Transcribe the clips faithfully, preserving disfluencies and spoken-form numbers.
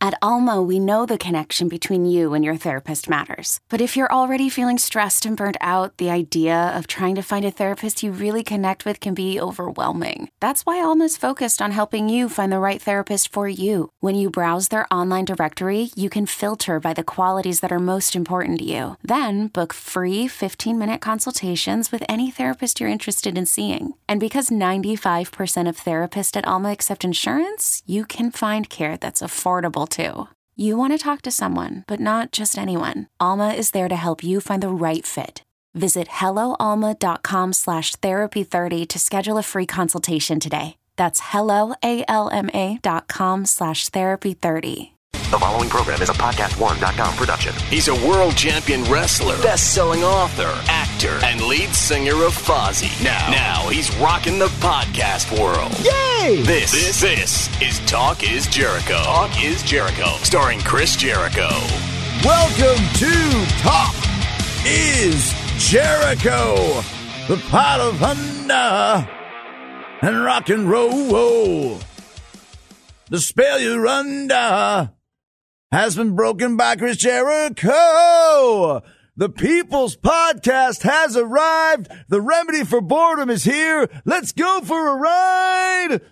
At Alma, we know the connection between you and your therapist matters. But if you're already feeling stressed and burnt out, the idea of trying to find a therapist you really connect with can be overwhelming. That's why Alma's focused on helping you find the right therapist for you. When you browse their online directory, you can filter by the qualities that are most important to you. Then book free fifteen-minute consultations with any therapist you're interested in seeing. And because ninety-five percent of therapists at Alma accept insurance, you can find care that's affordable too. You want to talk to someone, but not just anyone. Alma is there to help you find the right fit. Visit helloalma.com slash therapy30 to schedule a free consultation today. That's helloalma.com slash therapy30. The following program is a podcast one dot com production. He's a world champion wrestler, best-selling author, actor, and lead singer of Fozzy. Now, now he's rocking the podcast world. Yay! This, this, this is Talk is Jericho. Talk is Jericho, starring Chris Jericho. Welcome to Talk is Jericho, the pot of thunder and rock and roll. The spell you're under has been broken by Chris Jericho. The People's Podcast has arrived. The remedy for boredom is here. Let's go for a ride.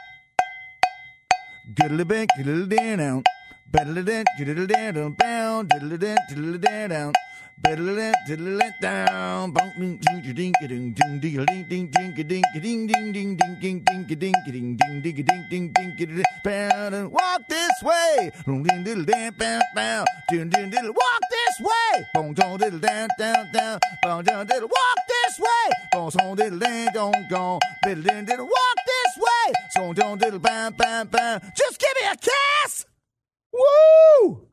Diddle bank, diddle down, diddle down, diddle down, diddle down, diddle down. Diddle it, diddle it down. Walk this way. Walk this way. Walk this way. Just give me a kiss. Woo!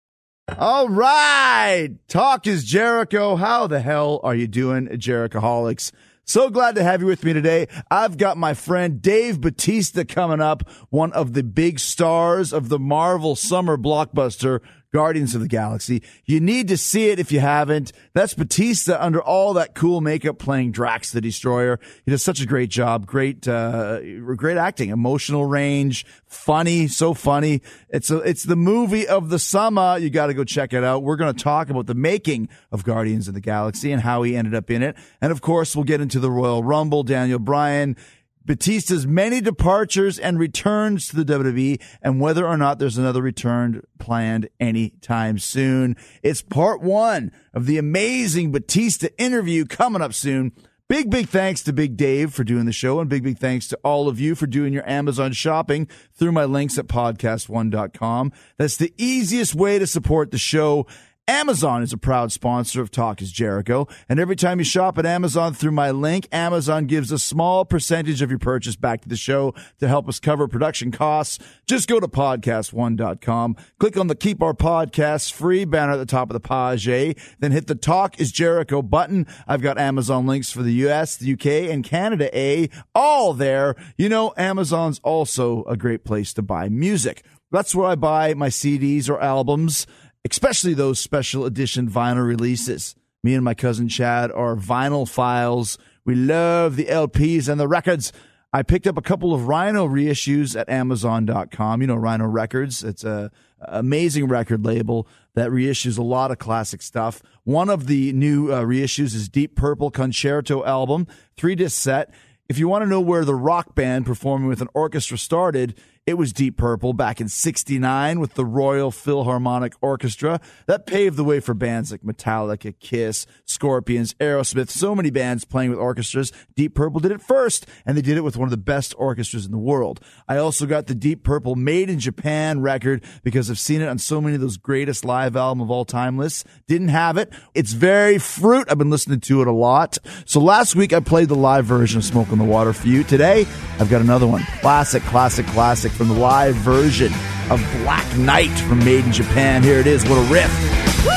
All right. Talk is Jericho. How the hell are you doing, Jerichoholics? So glad to have you with me today. I've got my friend Dave Bautista coming up, one of the big stars of the Marvel summer blockbuster, Guardians of the Galaxy. You need to see it if you haven't. That's Bautista under all that cool makeup playing Drax the Destroyer. He does such a great job. Great, uh, great acting, emotional range, funny, so funny. It's a, it's the movie of the summer. You got to go check it out. We're going to talk about the making of Guardians of the Galaxy and how he ended up in it. And of course, we'll get into the Royal Rumble, Daniel Bryan, Batista's many departures and returns to the W W E, and whether or not there's another return planned anytime soon. It's part one of the amazing Batista interview coming up soon. Big, big thanks to Big Dave for doing the show, and big, big thanks to all of you for doing your Amazon shopping through my links at podcast one dot com. That's the easiest way to support the show. Amazon is a proud sponsor of Talk is Jericho, and every time you shop at Amazon through my link, Amazon gives a small percentage of your purchase back to the show to help us cover production costs. Just go to podcast one dot com, click on the Keep Our Podcasts Free banner at the top of the page, then hit the Talk is Jericho button. I've got Amazon links for the U S, the U K, and Canada, A, all there. You know, Amazon's also a great place to buy music. That's where I buy my C Ds or albums, especially those special edition vinyl releases. Me and my cousin Chad are vinyl files. We love the L Ps and the records. I picked up a couple of Rhino reissues at amazon dot com. You know, Rhino Records. It's a amazing record label that reissues a lot of classic stuff. One of the new uh, reissues is Deep Purple Concerto album, three-disc set. If you want to know where the rock band performing with an orchestra started, it was Deep Purple back in sixty-nine with the Royal Philharmonic Orchestra. That paved the way for bands like Metallica, Kiss, Scorpions, Aerosmith, so many bands playing with orchestras. Deep Purple did it first, and they did it with one of the best orchestras in the world. I also got the Deep Purple Made in Japan record because I've seen it on so many of those greatest live album of all time lists. Didn't have it. It's very fruit. I've been listening to it a lot. So last week I played the live version of Smoke on the Water for you. Today I've got another one. Classic, classic, classic from the live version of Black Knight from Made in Japan. Here it is. What a riff. Woo!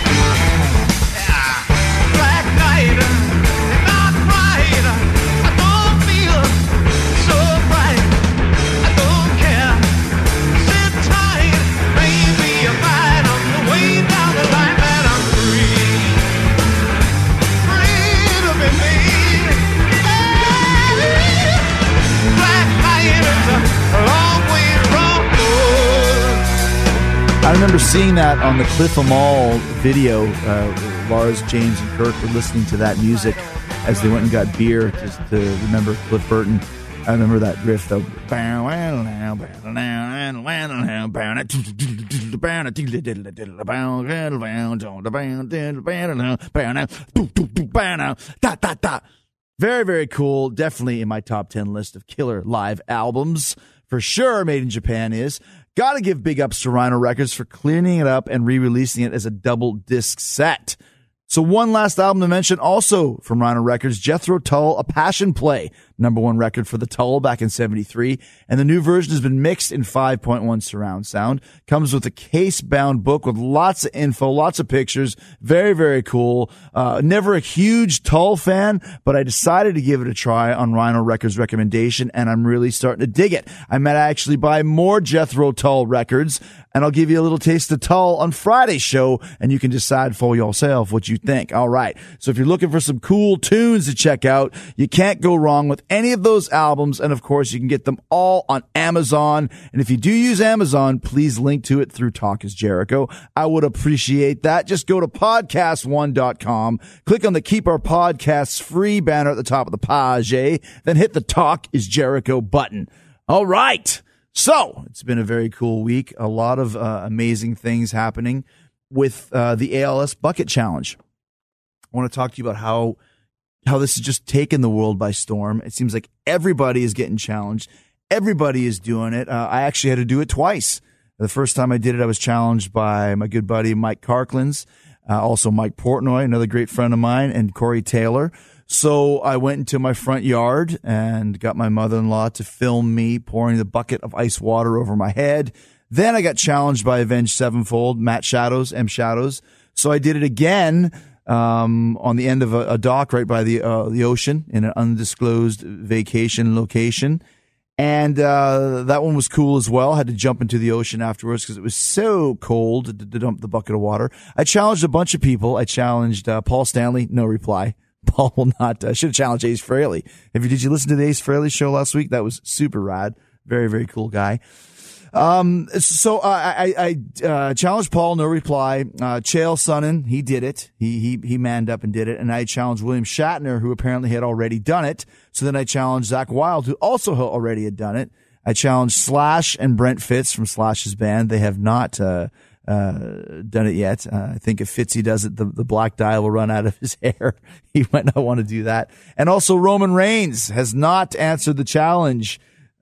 Yeah. Black Knight, not right. I don't feel so bright. I don't care. Sit tight. Maybe I might on the way down the line, but I'm free. Free to be me. Black Knight is a long way from good. I remember seeing that on the Cliff Amal video. Uh, Lars, James, and Kirk were listening to that music as they went and got beer just to remember Cliff Burton. I remember that riff though. Very, very cool. Definitely in my top ten list of killer live albums. For sure, Made in Japan is. Got to give big ups to Rhino Records for cleaning it up and re-releasing it as a double disc set. So one last album to mention, also from Rhino Records, Jethro Tull, A Passion Play, number one record for the Tull back in seventy-three. And the new version has been mixed in five point one surround sound. Comes with a case-bound book with lots of info, lots of pictures. Very, very cool. Uh, never a huge Tull fan, but I decided to give it a try on Rhino Records' recommendation, and I'm really starting to dig it. I might actually buy more Jethro Tull records, and I'll give you a little taste of Tull on Friday's show, and you can decide for yourself what you think. All right. So if you're looking for some cool tunes to check out, you can't go wrong with any of those albums. And of course, you can get them all on Amazon. And if you do use Amazon, please link to it through Talk is Jericho. I would appreciate that. Just go to podcast one dot com, click on the Keep Our Podcasts Free banner at the top of the page, then hit the Talk is Jericho button. All right. So it's been a very cool week. A lot of uh, amazing things happening with uh, the A L S Bucket Challenge. I want to talk to you about how how this has just taken the world by storm. It seems like everybody is getting challenged. Everybody is doing it. Uh, I actually had to do it twice. The first time I did it, I was challenged by my good buddy Mike Karklins, uh, also Mike Portnoy, another great friend of mine, and Corey Taylor. So I went into my front yard and got my mother-in-law to film me pouring the bucket of ice water over my head. Then I got challenged by Avenged Sevenfold, Matt Shadows, M Shadows. So I did it again um, on the end of a, a dock right by the uh, the ocean in an undisclosed vacation location. And uh, that one was cool as well. I had to jump into the ocean afterwards because it was so cold to, to dump the bucket of water. I challenged a bunch of people. I challenged uh, Paul Stanley, no reply. Paul will not. I uh, should have challenged Ace Frehley. If you did, you listen to the Ace Frehley show last week? That was super rad. Very, very cool guy. Um, so uh, I, I uh, challenged Paul, no reply. Uh, Chael Sonnen, he did it. He he he manned up and did it. And I challenged William Shatner, who apparently had already done it. So then I challenged Zach Wilde, who also already had done it. I challenged Slash and Brent Fitz from Slash's band. They have not uh, uh, done it yet. Uh, I think if Fitzy does it, the, the black dye will run out of his hair. He might not want to do that. And also Roman Reigns has not answered the challenge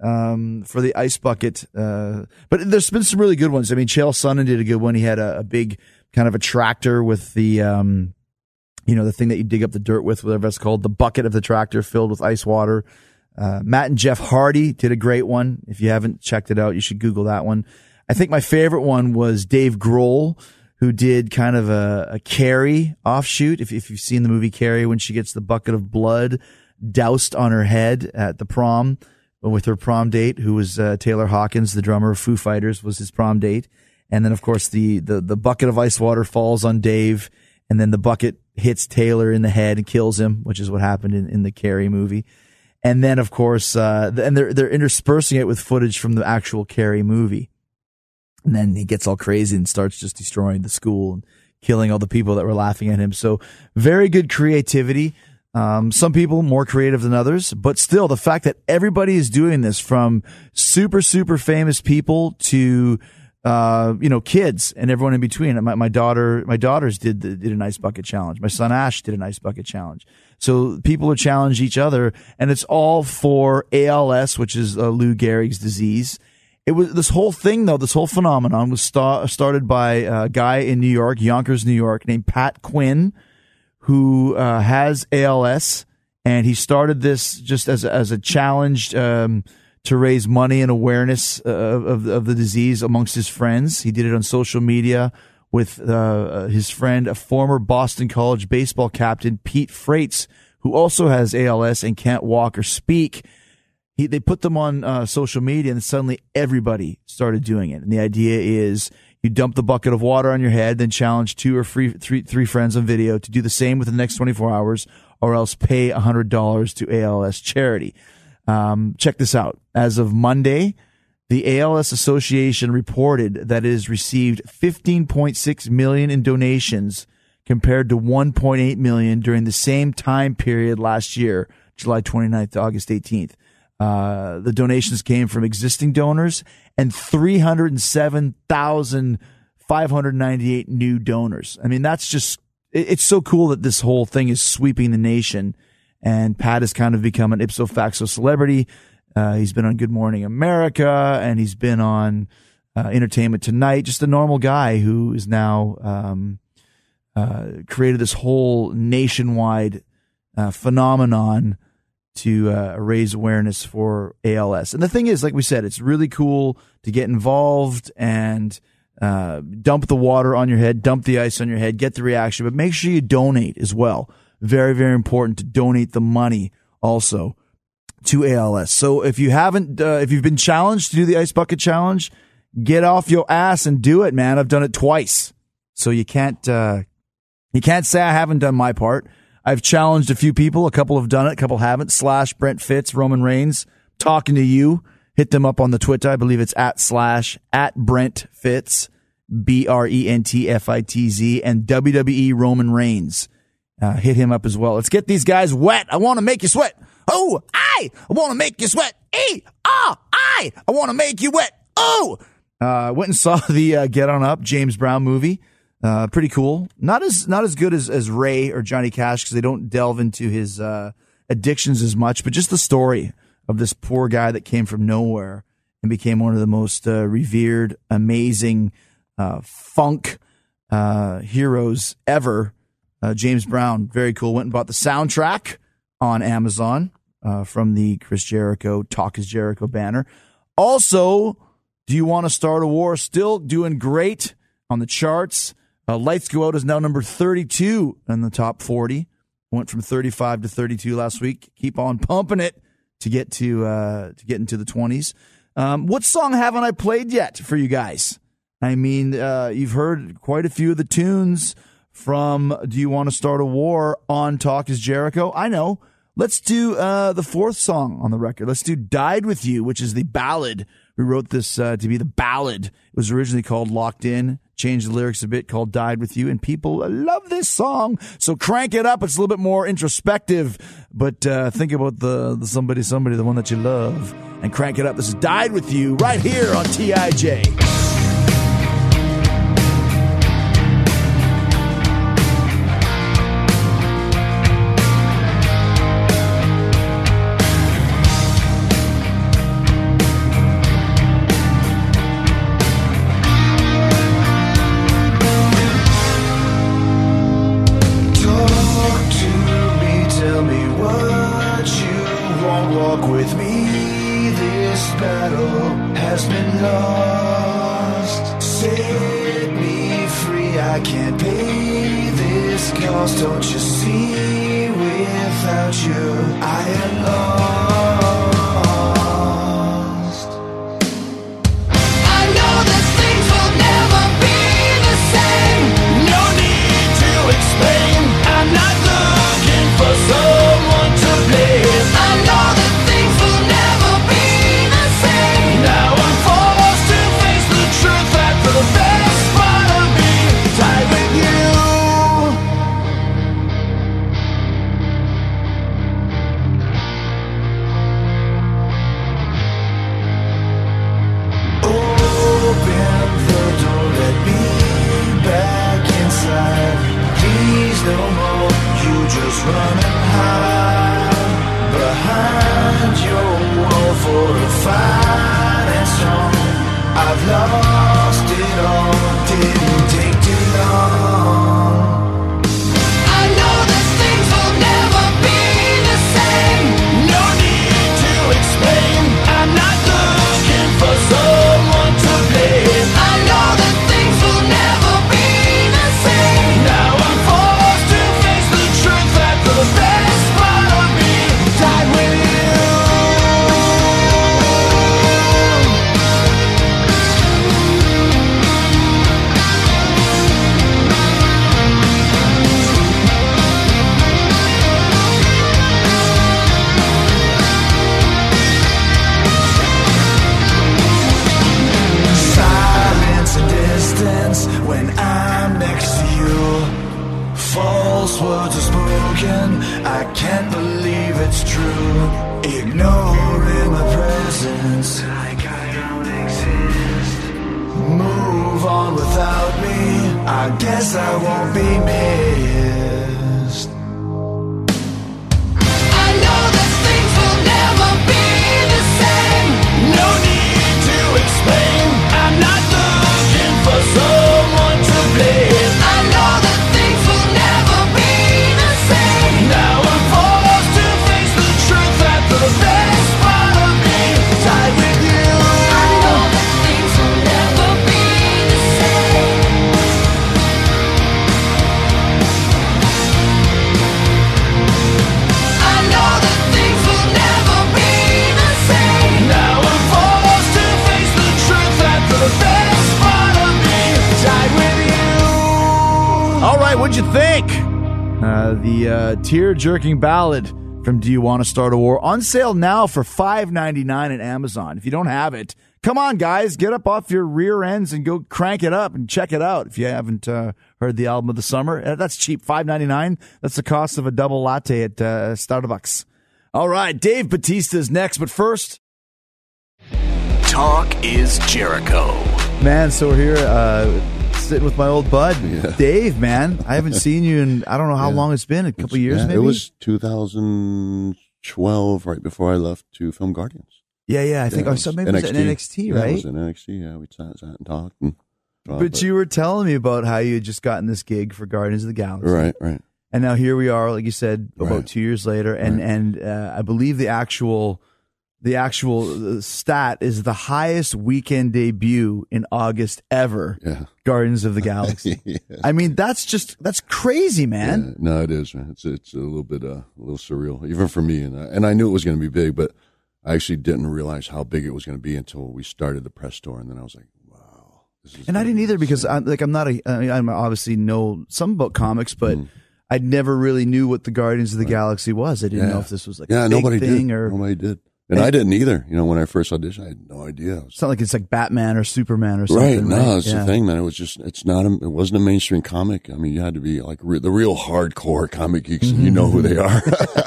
um, for the ice bucket. Uh, but there's been some really good ones. I mean, Chael Sonnen did a good one. He had a, a big kind of a tractor with the, um, you know, the thing that you dig up the dirt with, whatever it's called, the bucket of the tractor filled with ice water. Uh, Matt and Jeff Hardy did a great one. If you haven't checked it out, you should Google that one. I think my favorite one was Dave Grohl, who did kind of a, a Carrie offshoot. If, if you've seen the movie Carrie, when she gets the bucket of blood doused on her head at the prom with her prom date, who was uh, Taylor Hawkins, the drummer of Foo Fighters, was his prom date. And then, of course, the, the, the bucket of ice water falls on Dave, and then the bucket hits Taylor in the head and kills him, which is what happened in, in the Carrie movie. And then, of course, uh, and they're, they're interspersing it with footage from the actual Carrie movie. And then he gets all crazy and starts just destroying the school and killing all the people that were laughing at him. So very good creativity. Um, some people more creative than others, but still the fact that everybody is doing this, from super, super famous people to, uh, you know, kids and everyone in between. My, my daughter, my daughters did, the, did an ice bucket challenge. My son Ash did an ice bucket challenge. So people are challenging each other, and it's all for A L S, which is uh, Lou Gehrig's disease. It was this whole thing, though. This whole phenomenon was sta- started by a guy in New York, Yonkers, New York, named Pat Quinn, who uh, has A L S, and he started this just as a, as a challenge um, to raise money and awareness uh, of of the disease amongst his friends. He did it on social media with uh, his friend, a former Boston College baseball captain, Pete Freites, who also has A L S and can't walk or speak. He, they put them on uh, social media, and suddenly everybody started doing it. And the idea is you dump the bucket of water on your head, then challenge two or three, three, three friends on video to do the same within the next twenty-four hours, or else pay one hundred dollars to A L S charity. Um, check this out. As of Monday, the A L S Association reported that it has received fifteen point six million dollars in donations compared to one point eight million dollars during the same time period last year, July twenty-ninth to August eighteenth. Uh, the donations came from existing donors and three hundred seven thousand five hundred ninety-eight new donors. I mean, that's just, it's so cool that this whole thing is sweeping the nation. And Pat has kind of become an ipso facto celebrity. Uh, he's been on Good Morning America, and he's been on uh, Entertainment Tonight. Just a normal guy who is now um, uh, created this whole nationwide uh, phenomenon to uh, raise awareness for A L S. And the thing is, like we said, it's really cool to get involved and uh, dump the water on your head, dump the ice on your head, get the reaction, but make sure you donate as well. Very, very important to donate the money also to A L S. So if you haven't, uh, if you've been challenged to do the Ice Bucket Challenge, get off your ass and do it, man. I've done it twice. So you can't, uh, you can't say I haven't done my part. I've challenged a few people. A couple have done it. A couple haven't. Slash Brent Fitz, Roman Reigns, talking to you. Hit them up on the Twitter. I believe it's at slash at Brent Fitz, B R E N T F I T Z, and W W E Roman Reigns. Uh, hit him up as well. Let's get these guys wet. I want to make you sweat. Oh, I, I want to make you sweat. E, ah, I, I want to make you wet. Oh, uh, went and saw the uh, Get On Up James Brown movie. Uh, pretty cool. Not as not as good as, as Ray or Johnny Cash because they don't delve into his uh, addictions as much, but just the story of this poor guy that came from nowhere and became one of the most uh, revered, amazing uh, funk uh, heroes ever. Uh, James Brown, very cool. Went and bought the soundtrack on Amazon uh, from the Chris Jericho, Talk is Jericho banner. Also, Do You Want to Start a War? Still doing great on the charts. Uh, Lights Go Out is now number thirty-two in the top forty. Went from thirty-five to thirty-two last week. Keep on pumping it to get to uh, to get into the twenties. Um, what song haven't I played yet for you guys? I mean, uh, you've heard quite a few of the tunes from Do You Want to Start a War on Talk is Jericho. I know. Let's do uh, the fourth song on the record. Let's do Died With You, which is the ballad. We wrote this uh, to be the ballad. It was originally called Locked In. Changed the lyrics a bit, called Died With You. And people love this song. So crank it up. It's a little bit more introspective. But uh, think about the, the somebody, somebody, the one that you love. And crank it up. This is Died With You right here on T I J. when I'm next to you. False words are spoken, I can't believe it's true. Ignoring my presence, like I don't exist. Move on without me, I guess I won't be missed. I know that things will never be the same. No need to explain, I'm not looking for someone to blame. I know that things will never be the same. Now I'm forced to face the truth that the best part of me died with you. I know that things will never be the same. I know that things will never be the same. Now I'm forced to face the truth that the best part of me died with you. All right, what'd you think? Uh, the uh, tear-jerking ballad from Do You Want to Start a War? On sale now for five ninety-nine at Amazon. If you don't have it, come on, guys, get up off your rear ends and go crank it up and check it out. If you haven't uh, heard the album of the summer, uh, that's cheap, five ninety-nine. That's the cost of a double latte at uh, Starbucks. All right, Dave Bautista's next, but first, Talk is Jericho. man, so we're here uh, sitting with my old bud, Yeah. Dave, man. I haven't seen you in, I don't know how Yeah. long it's been, a couple years Yeah, maybe? It was two thousand twelve, right before I left to film Guardians. Yeah, yeah, I think, Yeah, oh, it so was maybe it was in N X T, Yeah, right? it was in N X T, yeah. We sat, sat and talked. And, uh, But you were telling me about how you had just gotten this gig for Guardians of the Galaxy. Right, right. And now here we are, like you said, about Right. two years later, and Right. and uh, I believe the actual the actual uh, stat is the highest weekend debut in August ever. Yeah. Guardians of the Galaxy. Yeah. I mean, that's just that's crazy, man. Yeah, no, it is, man. It's it's a little bit uh, a little surreal, even for me. And I, and I knew it was going to be big, but I actually didn't realize how big it was going to be until we started the press tour, and then I was like, wow. This is And I gonna didn't be either because insane. I'm like I'm not a I mean, I'm obviously know some about comics, but Mm. I never really knew what the Guardians of the Galaxy was. I didn't Yeah. know if this was like yeah, a big nobody thing did. or Nobody did. And I didn't either. You know, when I first auditioned, I had no idea. I was it's not like it's like Batman or Superman or Right, something. no, right? that's Yeah. the thing, man. It was just, it's not, a, it wasn't a mainstream comic. I mean, you had to be like re- the real hardcore comic geeks, and you know who they are.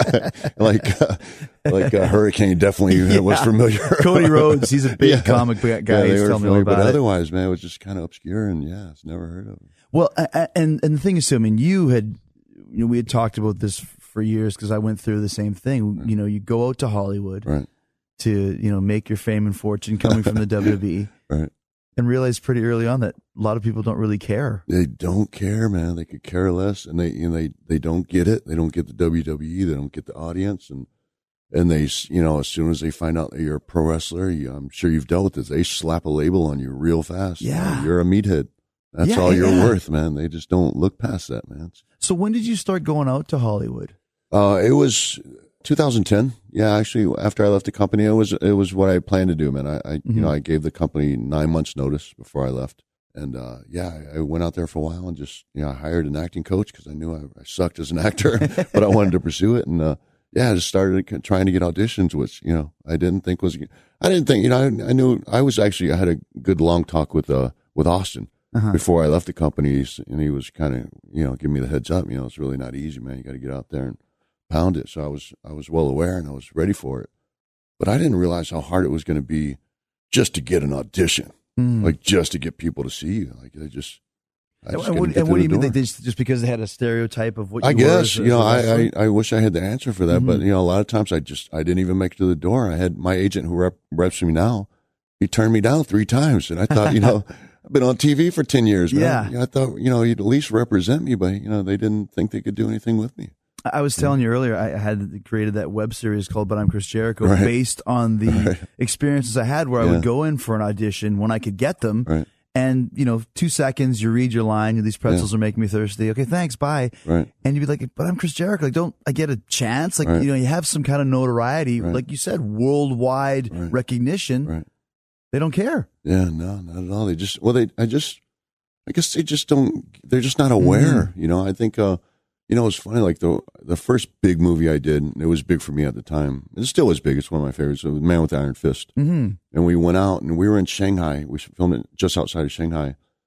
like, uh, like uh, Hurricane definitely was familiar. Cody Rhodes, he's a big Yeah. comic guy. Yeah, He's they were telling me familiar, about but it. otherwise, man, it was just kind of obscure, and yeah, it's never heard of it. Well, a- a- and and the thing is, too, I mean, you had, you know, we had talked about this for years because I went through the same thing. You know, you go out to Hollywood Right, to, you know, make your fame and fortune coming from the W W E, right. and realize pretty early on that a lot of people don't really care. They don't care, man. They could care less, and they, you know, they, they don't get it. They don't get the W W E. They don't get the audience, and and they, you know, as soon as they find out that you're a pro wrestler, you, I'm sure you've dealt with this. They slap a label on you real fast. You know, Yeah. you're a meathead. That's Yeah, all you're yeah. worth, man. They just don't look past that, man. So when did you start going out to Hollywood? Uh, it was two thousand ten. Yeah, actually, after I left the company, it was it was what I planned to do, man. I, I Mm-hmm. you know, I gave the company nine months notice before I left, and uh, yeah, I, I went out there for a while and just, you know, I hired an acting coach because I knew I, I sucked as an actor, but I wanted to pursue it, and uh, yeah, I just started trying to get auditions, which, you know, I didn't think was, I didn't think, you know, I, I knew I was actually, I had a good long talk with uh with Austin. Uh-huh. Before I left the company, and he was kind of, you know, giving me the heads up. You know, it's really not easy, man. You got to get out there and pound it. So I was, I was well aware, and I was ready for it. But I didn't realize how hard it was going to be just to get an audition, Mm. like just to get people to see you. Like they just, I And, just and couldn't what, get and what do through you the mean? They door. just, just because they had a stereotype of what you I were guess, as a- you know, as a I, wrestler? I, I wish I had the answer for that, Mm-hmm. but you know, a lot of times I just, I didn't even make it to the door. I had my agent who rep, reps me now. He turned me down three times, and I thought, you know, I've been on T V for ten years, man. Yeah. I thought, you know, he'd at least represent me, but you know, they didn't think they could do anything with me. I was telling you earlier, I had created that web series called But I'm Chris Jericho Right. based on the Right. experiences I had where I Yeah. would go in for an audition when I could get them. Right. And, you know, two seconds, you read your line, these pretzels are making me thirsty. Okay, thanks, bye. Right. And you'd be like, but I'm Chris Jericho. Like, don't I get a chance? Like, Right. you know, you have some kind of notoriety. Right. Like you said, worldwide Right. recognition. Right. They don't care. Yeah, no, not at all. They just, well, they, I just, I guess they just don't, they're just not aware. Mm-hmm. You know, I think, uh, you know, it's funny, like the the first big movie I did, it was big for me at the time. It still is big. It's one of my favorites. It was Man with the Iron Fist. Mm-hmm. And we went out and we were in Shanghai. We filmed it just outside of Shanghai.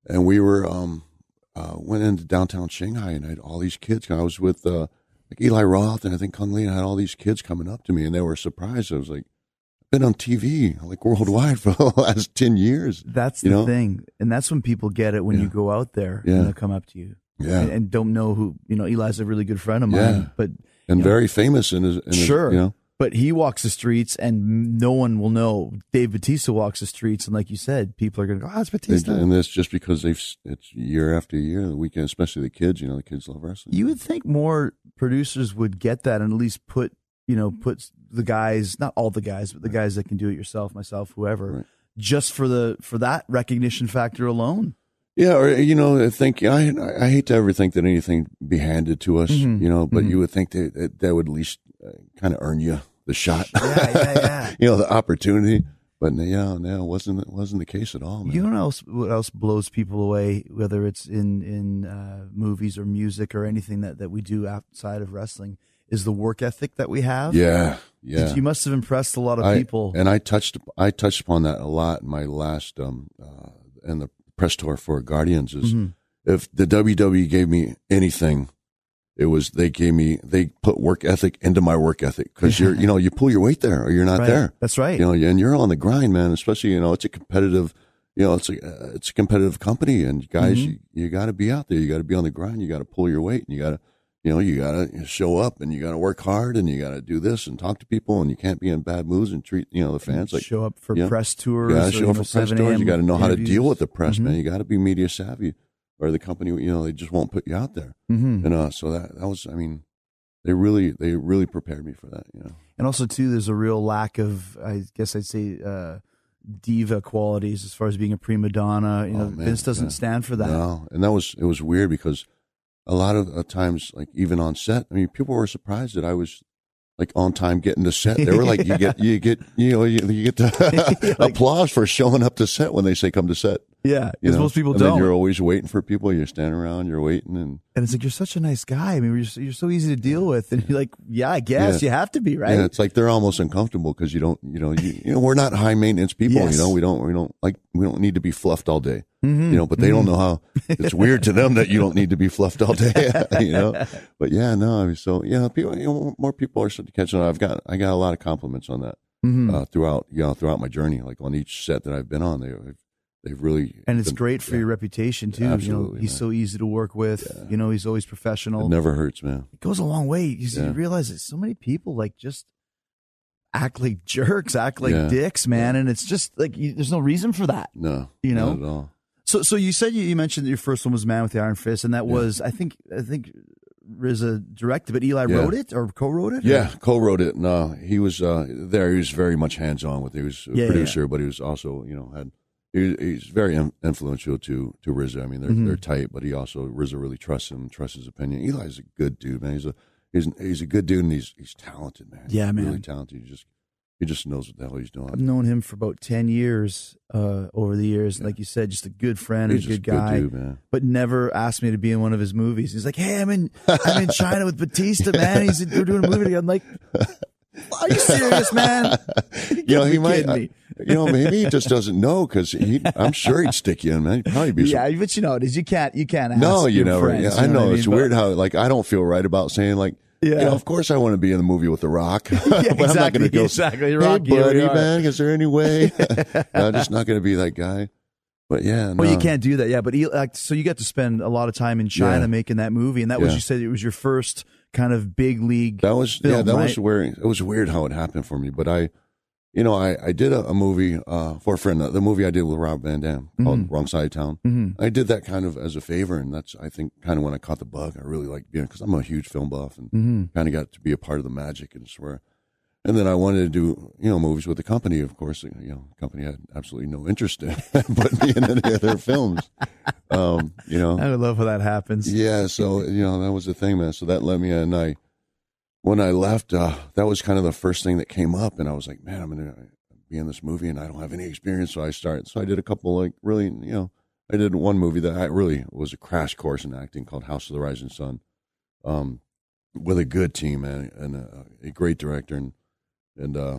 and we were um uh, went into downtown Shanghai, and I had all these kids. I was with uh, like Eli Roth, and I think Kung Lee, and I had all these kids coming up to me, and they were surprised. I was like, I've been on T V like worldwide for the last ten years. That's you the know? thing, and that's when people get it when Yeah. you go out there Yeah. and they come up to you, Yeah. and, and don't know who you know. Eli's a really good friend of mine, Yeah. but and you know, very famous in his, in his sure, you know. but he walks the streets, and no one will know. Dave Bautista walks the streets, and like you said, people are going to go, "Oh, it's Bautista." And that's just because they've it's year after year, the weekend, especially the kids. You know, the kids love wrestling. You would think more producers would get that and at least put, you know, put the guys, not all the guys, but the guys that can do it yourself, myself, whoever, Right. just for the for that recognition factor alone. Yeah, or you know, I think I I hate to ever think that anything be handed to us, Mhm. you know, but Mhm. you would think that that, that would at least uh, kind of earn you the shot, Yeah, yeah, yeah. you know, the opportunity. But yeah, no, it wasn't it wasn't the case at all, man. You know what else, what else blows people away, whether it's in in uh, movies or music or anything that, that we do outside of wrestling, is the work ethic that we have. Yeah, yeah. You must have impressed a lot of I- people. and I touched I touched upon that a lot in my last um uh, in the press tour for Guardians. Is Mhm. if the W W E gave me anything, it was they gave me they put work ethic into my work ethic, because you're you know you pull your weight there or you're not Right. there. That's right. You know, and you're on the grind, man. Especially you know it's a competitive, you know it's a uh, it's a competitive company, and guys, Mhm. you, you got to be out there. You got to be on the grind. You got to pull your weight, and you got to you know you got to show up, and you got to work hard, and you got to do this and talk to people, and you can't be in bad moods and treat you know the fans like show up for you know, press tours. You got or, to show you up know, for press seven tours. a m You got to know how to interviews. deal with the press, Mhm. man. You got to be media savvy, or the company, you know, they just won't put you out there. Mhm. And uh, so that that was, I mean, they really they really prepared me for that, you know. And also, too, there's a real lack of, I guess I'd say, uh, diva qualities as far as being a prima donna. You know, Oh, man, Vince doesn't yeah. stand for that. No, and that was it was weird because a lot of uh, times, like even on set, I mean, people were surprised that I was like on time getting to set. They were like, "You get, you get, you know, you, you get the Like- applause for showing up to set when they say come to set." Yeah, You because know? most people and don't. Then you're always waiting for people. You're standing around. You're waiting, and And it's like, you're such a nice guy. I mean, you're so, you're so easy to deal with. And you're like, yeah, I guess Yeah. you have to be, right? yeah, it's like they're almost uncomfortable because you don't, you know, you, you know, we're not high maintenance people. Yes. You know, we don't, we don't like, we don't need to be fluffed all day. Mhm. You know, but they don't know how. It's weird to them that you don't need to be fluffed all day. You know, but yeah, no. I mean, so yeah, people, you know, more people are starting to catch on. I've got, I got a lot of compliments on that Mhm. uh, throughout, you know, throughout my journey. Like on each set that I've been on, they, they've really, And it's been- great for yeah. your reputation, too. you know, Absolutely, he's man. so easy to work with. Yeah. You know, he's always It professional. never hurts, man. It goes a long way. You, see, you Yeah. realize that so many people like just act like jerks, act like Yeah. dicks, man. And it's just like, you, there's no reason for that. No, You know? not at all. So, so you said you, you mentioned that your first one was Man with the Iron Fist, and that was, I think, I think R Z A directed, but Eli Yeah. wrote it or co-wrote it? Yeah, co-wrote it. No, he was uh, there. He was very much hands-on with it. He was a Yeah, producer, but he was also, you know, had he, he's very in- influential to to R Z A. I mean, they're Mhm. they're tight, but he also R Z A really trusts him, trusts his opinion. Eli's a good dude, man. He's a he's he's a good dude, and he's he's talented, man. Yeah, He's man. really talented. He just he just knows what the hell he's I've doing. known him for about ten years uh, over the years. Like you said, just a good friend He's and a just good a guy, good dude, man. but never asked me to be in one of his movies. He's like, hey, I'm in, I'm in China with Batista, man. He's we're doing a movie together. I'm like, are you serious, man? You know, he Be might. kidding uh, me. you know, maybe he just doesn't know because he. I'm sure he'd stick you in, man. He'd probably be. some- Yeah, but you know it is. You can't, you can't ask No, you your never. friends, yeah, I you know, what it's mean? But- weird how like I don't feel right about saying like, Yeah. you know, of course I want to be in the movie with The Rock, but I'm not exactly, going to go. exactly. Hey, Rock, here we buddy, are." man, is there any way? No, I'm just not going to be that guy. But yeah, no. Well, you can't do that. Yeah, but he, like, so you got to spend a lot of time in China Yeah. making that movie, and that was Yeah. you said it was your first kind of big league. That was film, yeah, that was right? where it was weird how it happened for me. But I, you know, I, I did a, a movie uh, for a friend. The movie I did with Rob Van Dam called Mhm. Wrong Side of Town. Mhm. I did that kind of as a favor, and that's I think kind of when I caught the bug. I really liked being because I'm a huge film buff and Mhm. kind of got to be a part of the magic and swear. And then I wanted to do you know movies with the company. Of course, you know, the company had absolutely no interest in putting me in any of their films. Um, you know, I would love how that happens. yeah, so you know that was the thing, man. So that let me, and I, when I left, uh, that was kind of the first thing that came up, and I was like, man, I'm gonna be in this movie, and I don't have any experience, so I started. So I did a couple, like really, you know, I did one movie that I really was a crash course in acting called House of the Rising Sun, um, with a good team, man, and a, a great director, and and uh,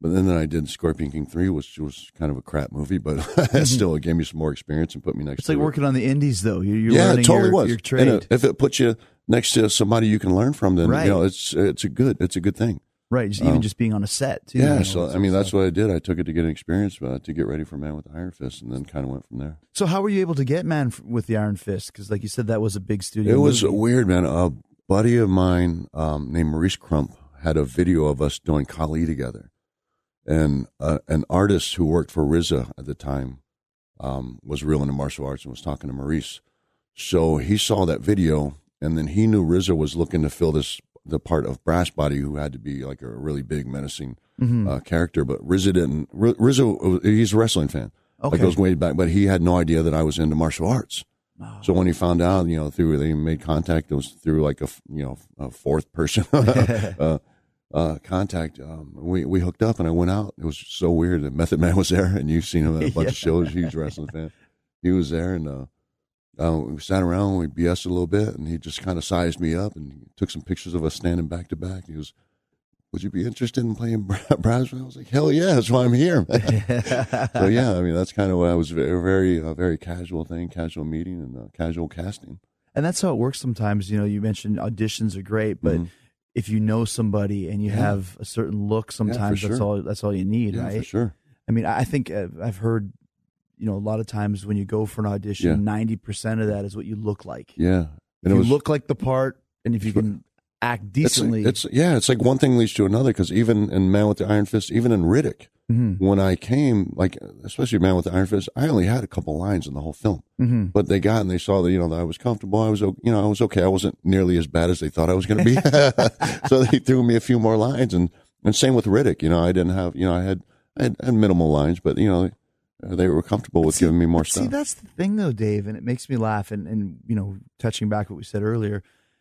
But then I did Scorpion King three, which was kind of a crap movie, but still it gave me some more experience and put me next It's to like it. working on the indies, though. You're, you're yeah, learning it totally your, was. your And trade. it- if it puts you next to somebody you can learn from, then Right. you know it's it's a good it's a good thing. right. Just, even um, just being on a set, too. you Yeah, know, so that I mean sort of that's stuff. what I did. I took it to get an experience, uh, to get ready for Man with the Iron Fist, and then kind of went from there. So how were you able to get Man f- with the Iron Fist? Because, like you said, that was a big studio It was movie. weird, man. A buddy of mine um, named Maurice Crump had a video of us doing Kali together, and uh, an artist who worked for R Z A at the time um, was real into martial arts and was talking to Maurice. So he saw that video, and then he knew R Z A was looking to fill this the part of Brass Body, who had to be like a really big, menacing Mm-hmm. uh, character. But R Z A didn't. R- R Z A, he's a wrestling fan. Okay. Like goes way back, but he had no idea that I was into martial arts. So when he found out, you know, through they made contact, it was through like a you know a fourth person uh, uh, contact. Um, we we hooked up, and I went out. It was so weird. The Method Man was there, and you've seen him at a bunch of shows. Huge wrestling fan. He was there, and uh, uh, we sat around. We B S'd a little bit, and he just kind of sized me up and he took some pictures of us standing back to back. He goes, "Would you be interested in playing brass?" I was like, "Hell yeah, that's why I'm here." So yeah, I mean that's kind of what I was very, very, uh, very casual thing, casual meeting, and uh, casual casting. And that's how it works sometimes. You know, you mentioned auditions are great, but Mhm. if you know somebody and you Yeah. have a certain look, sometimes that's sure. all that's all you need, Yeah, right? for sure. I mean, I think uh, I've heard, you know, a lot of times when you go for an audition, Yeah. ninety percent of that is what you look like. Yeah, If you look like the part, and if you can act It's, decently, it's yeah, it's like one thing leads to another. Because even in Man with the Iron Fist, even in Riddick, Mhm. when I came, like especially Man with the Iron Fist, I only had a couple lines in the whole film. Mhm. But they got and they saw that you know that I was comfortable. I was o- you know I was okay. I wasn't nearly as bad as they thought I was going to be. So they threw me a few more lines, and and same with Riddick. You know I didn't have you know I had I had, I had minimal lines, but you know they were comfortable with See- giving me more See, stuff. that's the thing, though, Dave, and it makes me laugh. And, and you know, touching back what we said earlier,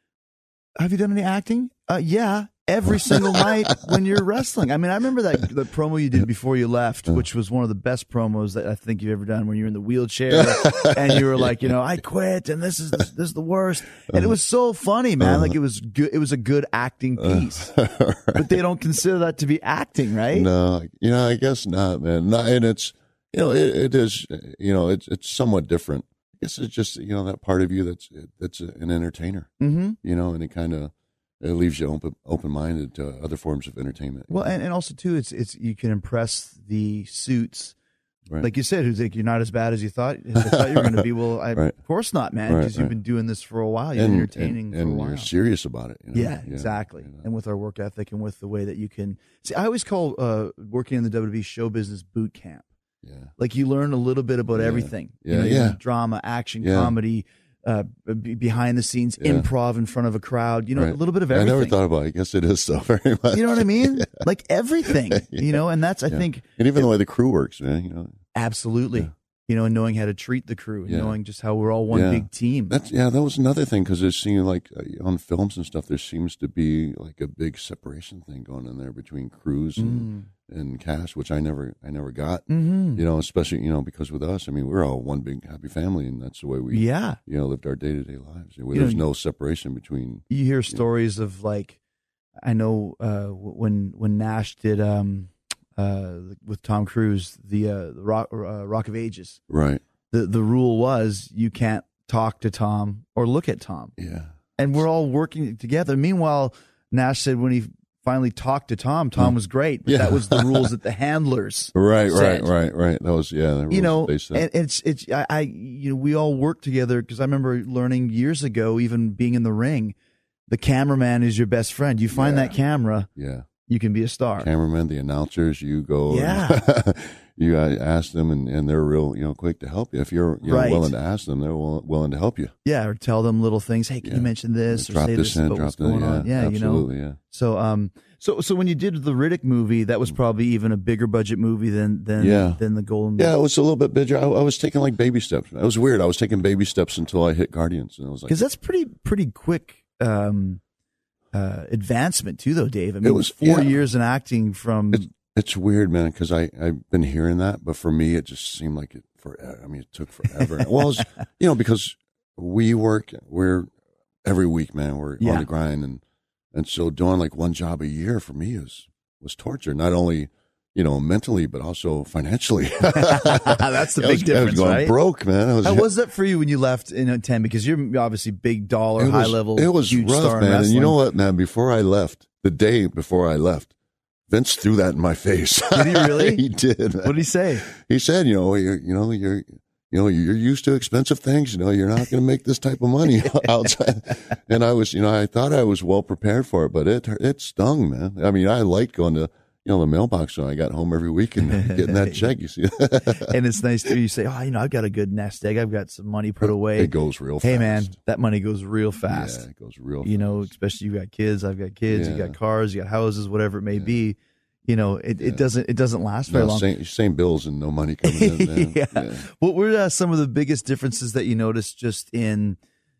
have you done any acting? Uh, yeah, every single night when you're wrestling. I mean, I remember that the promo you did before you left, which was one of the best promos that I think you've ever done. When you're in the wheelchair and you were like, you know, I quit, and this is this, this is the worst. And it was so funny, man. Like it was good. It was a good acting piece. But they don't consider that to be acting, right? No, you know, I guess not, man. Not, and it's, you know, it, it is, you know, it's it's somewhat different. I guess it's just, you know, that part of you that's that's an entertainer, Mm-hmm. you know, and it kind of it leaves you open open minded to other forms of entertainment. Well, and, and also too, it's it's you can impress the suits. Right. Like you said, who's like, you're not as bad as you thought. As I thought you were going to be. Well, I, Right. of course not, man, Right, because you've right. been doing this for a while. You're and, entertaining and, for and a while. you're serious about it. You know? Yeah, exactly. you know. And with our work ethic and with the way that you can see, I always call uh, working in the W W E show business boot camp. Yeah. Like you learn a little bit about Yeah. everything. Yeah, you know, you yeah. learn drama, action, Yeah. comedy, uh, b- behind the scenes, Yeah. improv in front of a crowd. You know, Right. a little bit of I everything. never thought about it. I guess it is so very much. You know what I mean? Yeah. Like everything. You know, and that's I Yeah. think And even the way the crew works, man, you know. absolutely. Yeah. You know, and knowing how to treat the crew, and Yeah. knowing just how we're all one Yeah. big team. That's yeah, that was another thing because it seemed like uh, on films and stuff, there seems to be like a big separation thing going on there between crews and, and cast, which I never, I never got. Mm-hmm. You know, especially you know because with us, I mean, we're all one big happy family, and that's the way we, Yeah. you know, lived our day to day lives. You There's know, no separation between. You hear stories of like, I know uh, when when Nash did um, uh, with Tom Cruise the uh, the Rock, uh, Rock of Ages. Right. The the rule was you can't talk to Tom or look at Tom, Yeah. and we're all working together. Meanwhile, Nash said when he finally talked to Tom, Tom was great, but Yeah. that was the rules that the handlers Right. said. Right. Right. Right. That was yeah. The You know, rules they said. and it's it's I, I you know we all work together because I remember learning years ago, even being in the ring, the cameraman is your best friend. You find Yeah. that camera, yeah. you can be a star. Cameramen, the announcers, you go. Yeah. And you uh, ask them, and, and they're real, you know, quick to help you. If you're you know, Right. willing to ask them, they're will, willing to help you. Yeah, or tell them little things. Hey, can Yeah. you mention this or drop say this this in, about drop what's that. going Yeah, on? Yeah, you know. absolutely. Yeah. So um, so so when you did the Riddick movie, that was probably even a bigger budget movie than than Yeah. than the Golden. Yeah, it was a little bit bigger. I, I was taking like baby steps. It was weird. I was taking baby steps until I hit Guardians, and I was like, because that's pretty pretty quick um, uh, advancement too, though, Dave. I mean, It it was- was four yeah. years in acting from. It's, it's weird, man, because I I've been hearing that, but for me, it just seemed like it forever. I mean, it took forever. well, it's, you know, because we work, we're every week, man. We're Yeah. on the grind, and and so doing like one job a year for me is was torture. Not only you know, mentally, but also financially. That's the I big was, difference, I was going right? broke, man. I was, How was that for you when you left in oh ten? Because you're obviously big dollar, it was, high level, it was huge rough, star in man. And you wrestling. know what, man? Before I left, the day before I left, Vince threw that in my face. Did he really? He did. Man. What did he say? He said, you know, you're, you know, you're, you know, you're used to expensive things. You know, you're not going to make this type of money outside. And I was, you know, I thought I was well prepared for it, but it, it stung, man. I mean, I liked going to, you know, the mailbox when I got home every week and getting that check. You see, And it's nice to you say, oh, you know, I've got a good nest egg. I've got some money put away. it goes real fast. Hey, man, that money goes real fast. Yeah, it goes real. You know, fast. especially you got kids. I've got kids. You Yeah. got cars. You got houses. Whatever it may Yeah. be. You know, it, Yeah. it doesn't it doesn't last very No, long. same, same bills and no money coming in. Man. yeah. yeah. What were uh, some of the biggest differences that you noticed just in,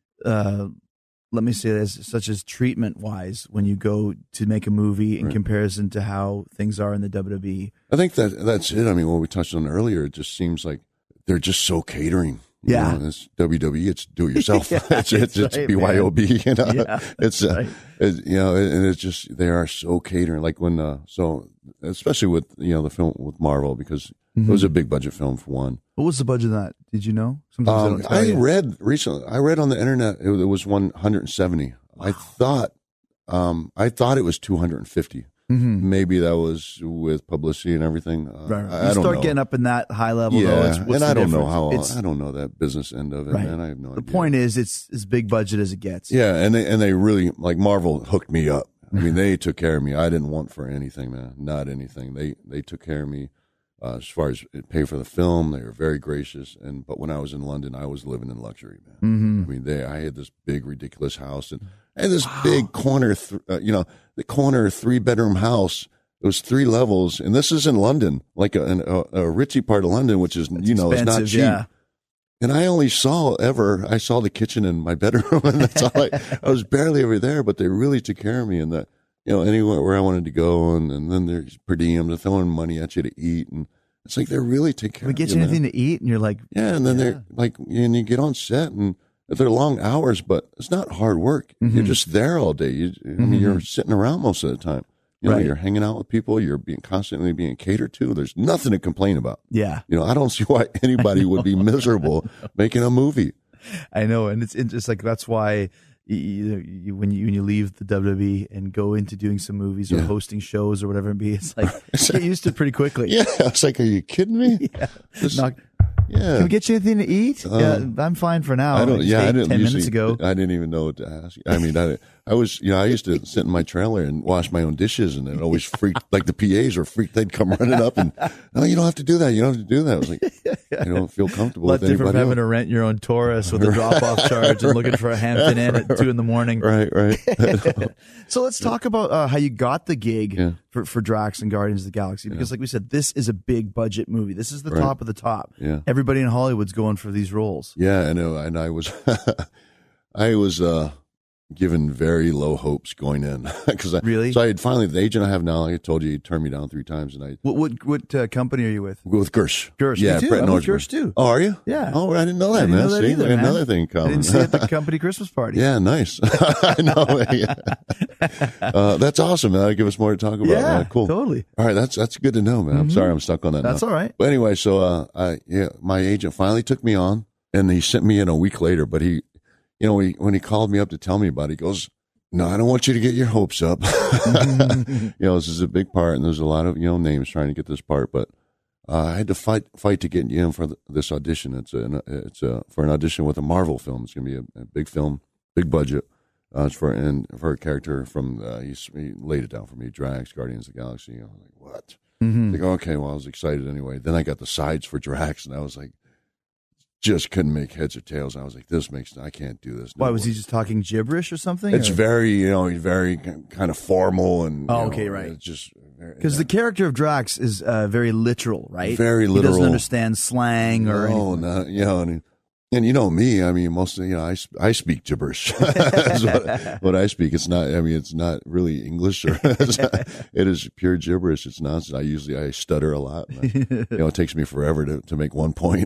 uh, let me say this, such as treatment wise, when you go to make a movie in Right. comparison to how things are in the W W E? I think that that's it. I mean, what we touched on earlier, it just seems like they're just so catering. You Yeah. know, it's W W E. It's do it yourself. Yeah, it's it's, that's it's right, B Y O B. You know, Yeah, it's uh, right. it's, you know, and it's just they are so catering. Like when uh, so especially with you know the film with Marvel because Mm-hmm. it was a big budget film for one. What was the budget of that? Did you know? Sometimes they Um, don't tell I you. read recently. I read on the internet it, it was one hundred seventy. I thought, um, I thought it was two hundred fifty. Mhm. Maybe that was with publicity and everything. Uh, Right, right. I, You I don't start know. getting up in that high level, yeah, though. It's, what's and the I don't know difference? how. It's, I don't know that business end of it, Right. man. I have no the idea. point is, it's as big budget as it gets. Yeah, and they and they really like Marvel hooked me up. I mean, they took care of me. I didn't want for anything, man. Not anything. They they took care of me. Uh, as far as pay for the film, they were very gracious. And but when I was in London, I was living in luxury, man. Mm-hmm. I mean, they I had this big, ridiculous house, and I had this big corner, th- uh, you know, the corner three bedroom house. It was three levels, and this is in London, like a, an, a, a ritzy part of London, which is you know it's not expensive, cheap. yeah. And I only saw ever I saw the kitchen in my bedroom, and that's all I. I was barely ever there, but they really took care of me, and that you know anywhere where I wanted to go, and, and then there's per diem, they're throwing money at you to eat, and it's like they really take care. We of get you, you man. anything to eat, and you're like, Yeah, and then Yeah. they're like, and you get on set, and they're long hours, but it's not hard work. You're Mhm. just there all day. You, I mean, Mhm. you're sitting around most of the time. You know, Right. you're hanging out with people. You're being constantly being catered to. There's nothing to complain about. yeah, You know, I don't see why anybody would be miserable making a movie. I know, and it's, it's just like that's why you, you, you, when you when you leave the W W E and go into doing some movies or Yeah. hosting shows or whatever it be, it's like you get used to it pretty quickly. Yeah, it's like, are you kidding me? Yeah. This- Knock- yeah. Can we get you anything to eat? Uh, yeah, I'm fine for now. I don't. just Yeah, ate I didn't. Ten usually, minutes ago. I didn't even know what to ask. I mean, I, I was, you know, I used to sit in my trailer and wash my own dishes, and it always freaked. Like the P As were freaked. They'd come running up and, no, you don't have to do that. You don't have to do that. I was like, you don't feel comfortable A lot with different from anybody having to else. rent your own Taurus with a drop-off charge and looking for a Hampton Inn at two in the morning. Right, right. So let's talk about uh, how you got the gig Yeah. for, for Drax and Guardians of the Galaxy, because like we said, this is a big budget movie. This is the Right. top of the top. Yeah. Everybody in Hollywood's going for these roles. Yeah, I know. And I was, I was uh, given very low hopes going in because I Really? So I had finally the agent I have now. Like I told you, he turned me down three times, and I What what, what uh, company are you with? go with Gersh. Gersh, me yeah, too. Brett I'm with Nordberg. Gersh too. Oh, are you? Yeah. Oh, I didn't know I that, didn't man. know that See, either, man. another thing I coming. didn't see it at the company Christmas party. Yeah, nice. I know. Yeah. Uh, that's awesome, man. That'll give us more to talk about. Yeah, man. Cool. totally. All right, that's that's good to know, man. I'm sorry, I'm stuck on that. That's now. all right. But anyway, so uh, I yeah, my agent finally took me on, and he sent me in a week later. But he, you know, he, when he called me up to tell me about it, he goes, "No, I don't want you to get your hopes up. You know, this is a big part, and there's a lot of you know names trying to get this part, but." Uh, I had to fight fight to get you in for the, this audition. It's a it's a for an audition with a Marvel film. It's going to be a, a big film, big budget. Uh, it's for and for a character from uh, he, he laid it down for me, Drax, Guardians of the Galaxy. I was like, what? Mm-hmm. Like, okay, well, I was excited anyway. Then I got the sides for Drax, and I was like, just couldn't make heads or tails. I was like, this makes I can't do this. No Why was way. he just talking gibberish or something? It's or? very you know very kind of formal and Oh, you okay, know, right. It's just Because the character of Drax is uh, very literal, right? Very He literal. doesn't understand slang or no, anything. no, you know, and, and you know me. I mean, mostly, you know, I, I speak gibberish. That's what, what I speak. It's not. I mean, it's not really English, or it's not, it is pure gibberish. It's nonsense. I usually I stutter a lot. And I, you know, it takes me forever to, to make one point.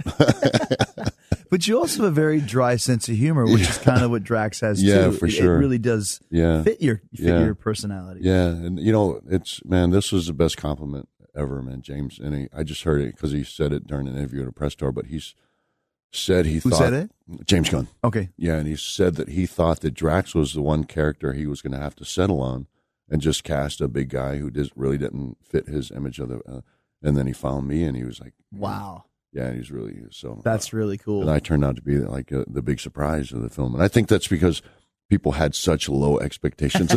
But you also have a very dry sense of humor, which is kind of what Drax has Yeah, too. for It- sure. It really does Yeah. fit your fit Yeah. your personality. Yeah, and you know, it's man, this was the best compliment ever, man. James, and he, I just heard it because he said it during an interview at a press tour. But he's said he Who thought said it? James Gunn. Okay. Yeah, and he said that he thought that Drax was the one character he was going to have to settle on, and just cast a big guy who did, really didn't fit his image of the. Uh, and then he found me, and he was like, "Wow." Yeah, he's really so. That's uh, really cool. And I turned out to be like uh, the big surprise of the film, and I think that's because people had such low expectations.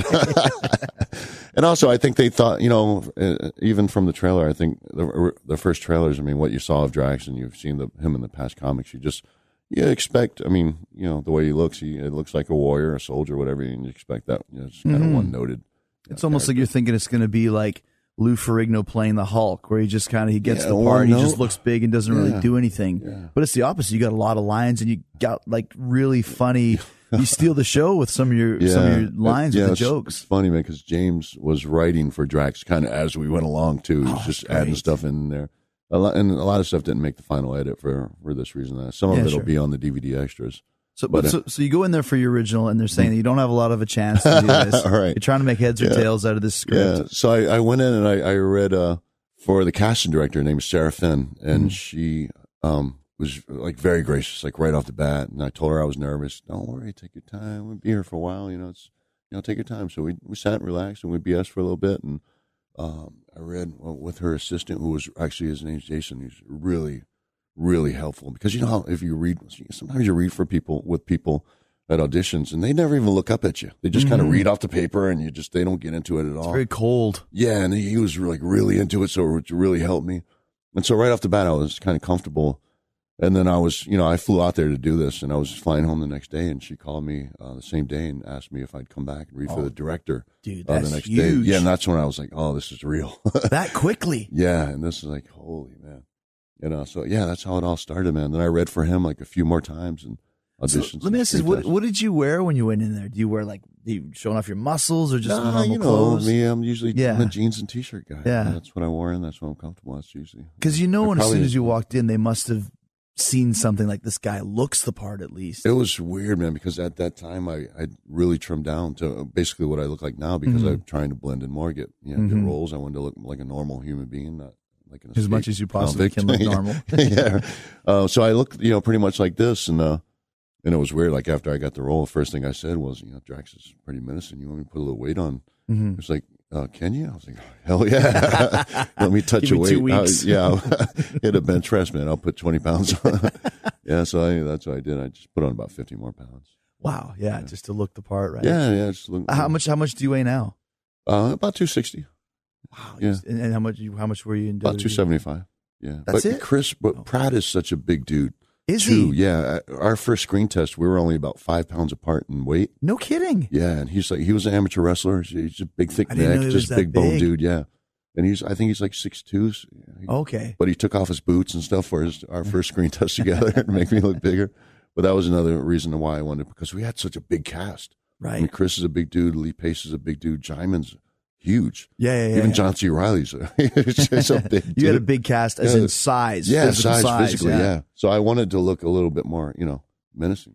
And also, I think they thought, you know, uh, even from the trailer, I think the, the first trailers, I mean, what you saw of Drax, and you've seen the, him in the past comics, you just, you expect, I mean, you know, the way he looks, he it looks like a warrior, a soldier, whatever, and you expect that. You know, it's kind Mhm. of one noted. It's almost like you're thinking it's going to be like Lou Ferrigno playing the Hulk, where he just kind of he gets Yeah, the one part, he note. just looks big and doesn't really Yeah. do anything. Yeah. But it's the opposite. You got a lot of lines, and you got like really funny. You steal the show with some of your some of your lines yeah, with the it's, jokes. It's funny, man, because James was writing for Drax kind of as we went along too. He was Oh, just great. adding stuff in there. A lot, and a lot of stuff didn't make the final edit for, for this reason. Some of Yeah, it'll sure. be on the D V D extras. So, But, but, uh, so, so you go in there for your original, and they're saying that you don't have a lot of a chance to do this. All right. You're trying to make heads or Yeah. tails out of this Yeah. script. So I, I went in and I, I read uh, for the casting director named Sarah Finn, and Mhm. she um, was like very gracious, like right off the bat. And I told her I was nervous. Don't worry, take your time. We'll be here for a while. You know, it's you know, take your time. So we we sat and relaxed, and we B S for a little bit. And um, I read with her assistant, who was actually his name's Jason. He's really, really helpful because you know how if you read, sometimes you read for people with people at auditions, and they never even look up at you. They just kind of Mhm. read off the paper, and you just they don't get into it at It's all. very cold. Yeah, and he was like really into it, so it really helped me. And so right off the bat, I was kind of comfortable. And then I was, you know, I flew out there to do this, and I was flying home the next day, and she called me uh, the same day and asked me if I'd come back and read for Oh, the director Dude, uh, that's the next huge. day. Yeah, and that's when I was like, oh, this is real. That quickly. Yeah, and this is like, holy man. You know, so yeah, that's how it all started, man. Then I read for him like a few more times and So auditions. let me and ask you, screen what, tests. what did you wear when you went in there? Do you wear like, you showing off your muscles or just Nah, normal you know, clothes? me, I'm usually Yeah. I'm a jeans and t-shirt guy. Yeah. That's what I wore, and that's what I'm comfortable. That's usually. Because you know, I when as soon probably- as you walked in, they must have seen something like this guy looks the part at least. It was weird, man, because at that time I I really trimmed down to basically what I look like now because Mhm. I'm trying to blend in more, get you know, Mhm. get roles. I wanted to look like a normal human being, not like an As much escaped as you possibly convict. can look normal. yeah. Uh, so I looked, you know, pretty much like this, and uh, and it was weird. Like after I got the role, the first thing I said was, you know, Drax is pretty menacing. You want me to put a little weight on? Mhm. It was like, uh, can you? I was like, hell yeah. Let me touch Give a me weight. two weeks. I- yeah, hit a bench press, man. I'll put twenty pounds on. Yeah, so I, that's what I did. I just put on about fifty more pounds. Wow, yeah, just to look the part, right? Yeah, yeah. Just look, How much? How much do you weigh now? Uh, about two sixty. Wow. Yeah. And, and how much? You, how much were you in? About W W E? two seventy five. Yeah, That's but it? Chris, but Oh. Pratt is such a big dude. Is too. he? Yeah, our first screen test, we were only about five pounds apart in weight. No kidding. Yeah, and he's like, he was an amateur wrestler. He's a big, thick I didn't know neck, he was just that big bone big. dude. Yeah, and he's, I think he's like six two. Okay. But he took off his boots and stuff for his, our first screen test together to make me look bigger. But that was another reason why I wanted, because we had such a big cast. I mean, Right. Chris is a big dude. Lee Pace is a big dude. Jaimin's huge. Yeah, yeah, yeah. Even yeah. John C. Riley's a, he's a big You had a dude. big cast, as Yeah. in size. Yeah, physical size, physically, yeah. So I wanted to look a little bit more, you know, menacing.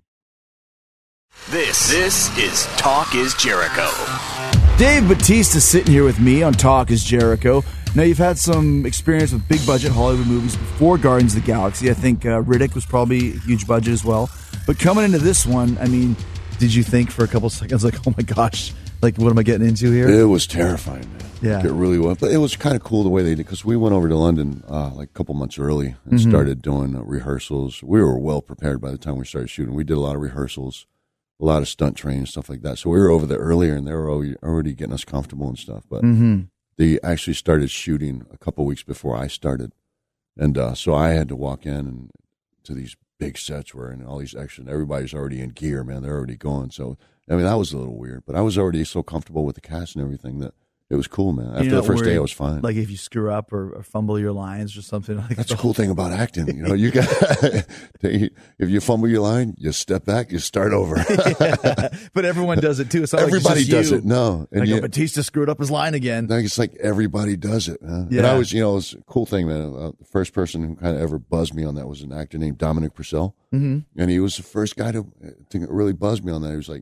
This, this is Talk is Jericho. Dave Bautista sitting here with me on Talk is Jericho. Now, you've had some experience with big budget Hollywood movies before Guardians of the Galaxy. I think uh, Riddick was probably a huge budget as well. But coming into this one, I mean, did you think for a couple seconds, like, oh my gosh, like, what am I getting into here? It was terrifying, man. Yeah. Like, it really was. But it was kind of cool the way they did, because we went over to London uh, like a couple months early and Mhm. started doing uh, rehearsals. We were well prepared by the time we started shooting. We did a lot of rehearsals, a lot of stunt training, stuff like that. So we were over there earlier, and they were already, already getting us comfortable and stuff. But Mm-hmm. they actually started shooting a couple weeks before I started. And uh, so I had to walk in and to these big sets where and all these action, everybody's already in gear, man. They're already going. So, I mean, that was a little weird. But I was already so comfortable with the cast and everything that it was cool, man. After You're the not first day, worried, I was fine. Like, if you screw up or, or fumble your lines or something like That's that. the cool thing about acting. You know, you got if you fumble your line, you step back, you start over. Yeah. But everyone does it too. It's not Everybody like it's just does you. it. No, And I go, you- Batista screwed up his line again. Like, it's like everybody does it, man. And Yeah. I was, you know, it was a cool thing, man. Uh, the first person who kind of ever buzzed me on that was an actor named Dominic Purcell. Mm-hmm. And he was the first guy to, to really buzz me on that. He was like,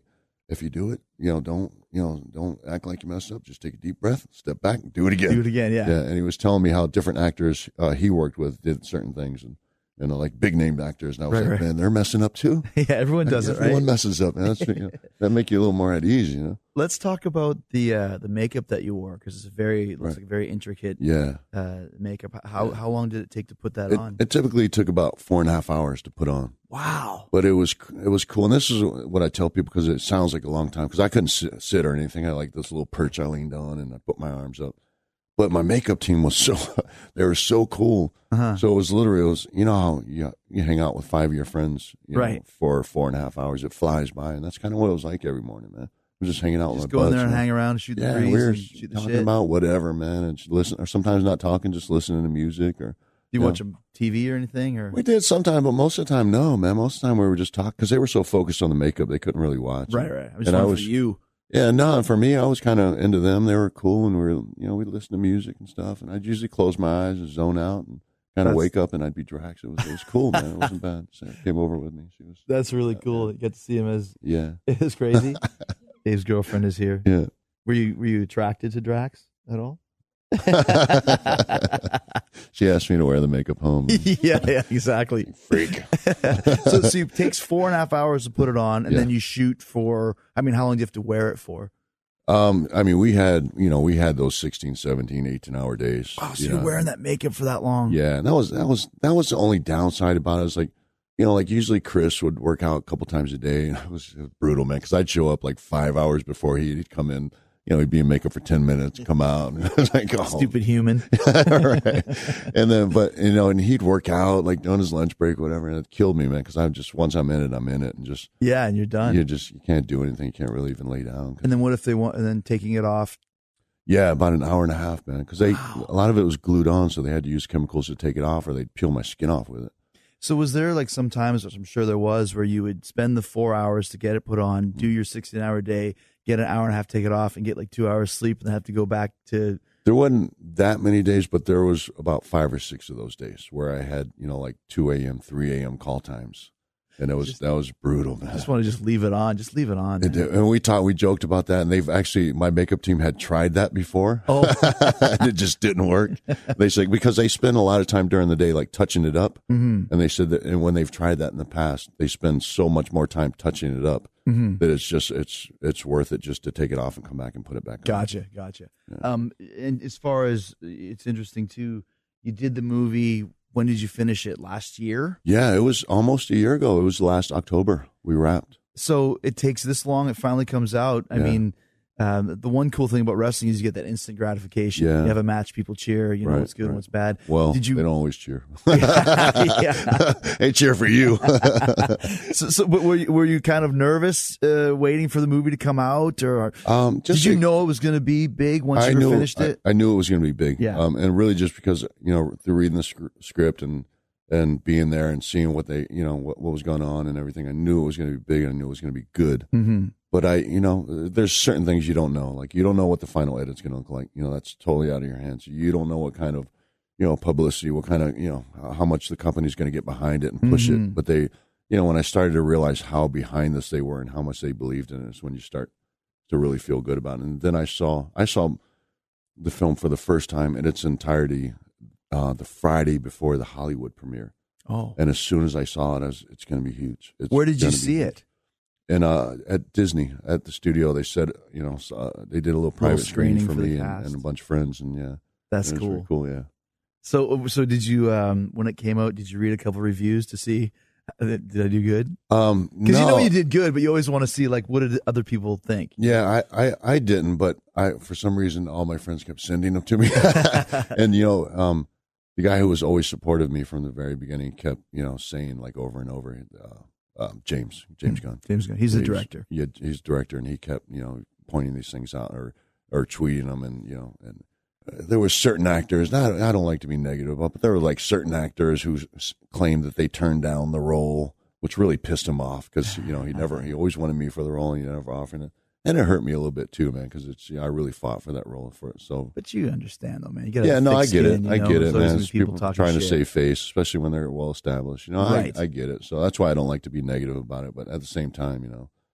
if you do it, you know, don't, you know, don't act like you messed up. Just take a deep breath, step back, and do it again. Do it again, yeah. Yeah, and he was telling me how different actors uh, he worked with did certain things, and you know, like big name actors. And I was Right, like, right. man, they're messing up too. Yeah, everyone does Like, it, right? Everyone messes up, man. That's, you know, that make you a little more at ease, you know. Let's talk about the uh, the makeup that you wore because it's very it looks Right. like very intricate Yeah. uh, makeup. How how long did it take to put that It, on? it typically took about four and a half hours to put on. Wow. But it was it was cool, and this is what I tell people because it sounds like a long time. Because I couldn't sit, sit or anything. I had like this little perch I leaned on, and I put my arms up. But my makeup team was so they were so cool. Uh-huh. So it was literally it was you know how you you hang out with five of your friends, you Right. know, for four and a half hours. It flies by, and that's kind of what it was like every morning, man. We're just hanging out Just with go my in buds, there and man. hang around, shoot the Yeah, breeze, we were and shoot the talking shit. about whatever, man, and just listen, or sometimes not talking, just listening to music, or Do you yeah. watch a T V or anything? Or we did sometime, but most of the time, no, man. Most of the time, we were just talking because they were so focused on the makeup, they couldn't really watch. right, right. I was And I wondering was- for you. Yeah, no, and for me, I was kind of into them. They were cool, and we were, you know, we'd listen to music and stuff, and I'd usually close my eyes and zone out and kind of That's- wake up, and I'd be Drax. It was, it was cool, man. It wasn't bad. So she came over with me. She was, That's really cool. You get to see him as yeah, it's crazy. Dave's girlfriend is here. yeah. Were you were you attracted to Drax at all? She asked me to wear the makeup home. yeah, yeah, exactly. Freak. so, so it takes four and a half hours to put it on, and Yeah. then you shoot for. I mean, how long do you have to wear it for? Um, I mean, we had, you know, we had those sixteen, seventeen, eighteen hour days. Oh, so you you're know. wearing that makeup for that long? Yeah, and that was that was that was the only downside about it. It was like, you know, like usually Chris would work out a couple times a day, and it was, it was brutal, man. Because I'd show up like five hours before he'd, he'd come in. You know, he'd be in makeup for ten minutes, come out, and I was like, oh, Stupid human. right. And then, but you know, and he'd work out like on his lunch break, or whatever, and it killed me, man. Because I'm just once I'm in it, I'm in it, and just Yeah, and you're done. you just you can't do anything. You can't really even lay down. 'Cause- And then what if they want? And then taking it off. yeah, about an hour and a half, man. Because they a lot of it was glued on, so they had to use chemicals to take it off, or they'd peel my skin off with it. So was there like some times, which I'm sure there was, where you would spend the four hours to get it put on, do your sixteen hour day, get an hour and a half, take it off, and get like two hours sleep, and then have to go back to. There wasn't that many days, but there was about five or six of those days where I had, you know, like two a.m., three a.m. call times. And it was Just- that was brutal, man. I just want to just leave it on. Just leave it on. It man. did. And we talked, we joked about that, and they've actually, my makeup team had tried that before. Oh. And it just didn't work. They said, because they spend a lot of time during the day, like touching it up. Mm-hmm. And they said that, and when they've tried that in the past, they spend so much more time touching it up Mm-hmm. that it's just, it's, it's worth it just to take it off and come back and put it back on. Gotcha, gotcha. Um, and as far as it's interesting too, you did the movie. When did you finish it? Last year. Yeah, it was almost a year ago. It was last October. We wrapped. So it takes this long. It finally comes out. I Yeah. mean, um, the one cool thing about wrestling is you get that instant gratification. Yeah. You have a match, people cheer. You know Right, what's good and right. what's bad. Well, did you? they don't always cheer. yeah. They cheer for you. So, so but were you, were you kind of nervous uh, waiting for the movie to come out, or um, just did you to- know it was going to be big once I you knew finished I, it? I knew it was going to be big. Yeah. Um, and really just because, you know, through reading the scr- script and, and being there and seeing what they, you know, what, what was going on and everything, I knew it was going to be big, and I knew it was going to be good. Mm-hmm. But I, you know, there's certain things you don't know. Like, you don't know what the final edit's going to look like. You know, that's totally out of your hands. You don't know what kind of, you know, publicity, what kind of, you know, how much the company's going to get behind it and push Mhm. it. But they, you know, when I started to realize how behind this they were and how much they believed in it, is when you start to really feel good about it. And then I saw, I saw the film for the first time in its entirety uh, the Friday before the Hollywood premiere. Oh, And as soon as I saw it, I was, it's going to be huge. It's where did you gonna be see huge. it? And uh, at Disney, at the studio, they said, you know, uh, they did a little private screening, screening for for the me and, cast. and a bunch of friends, and yeah, That's it was cool. really cool. Yeah. So, so did you? Um, when it came out, did you read a couple reviews to see uh, did I do good? Um, Because you no. know you did good, but you always want to see like what did other people think. Yeah, I, I, I didn't, but I for some reason all my friends kept sending them to me, and you know, um, the guy who was always supportive of me from the very beginning kept, you know, saying like over and over, uh, um, James James Gunn. James Gunn, he's the director. Yeah, he's director, and he kept, you know, pointing these things out or or tweeting them, and you know, and uh, there were certain actors. Not, I don't like to be negative about, but there were like certain actors who s- claimed that they turned down the role, which really pissed him off because you know he never, he always wanted me for the role, and he never offered it, and it hurt me a little bit too, man, because it's, you know, I really fought for that role for it. So But you understand though, man. You got yeah, no, I get it. Skin, I you know? get it, There's always man. gonna be It's people, talking trying to shit. save face, especially when they're well established. You know, Right. I, I get it. So that's why I don't like to be negative about it. But at the same time, you know,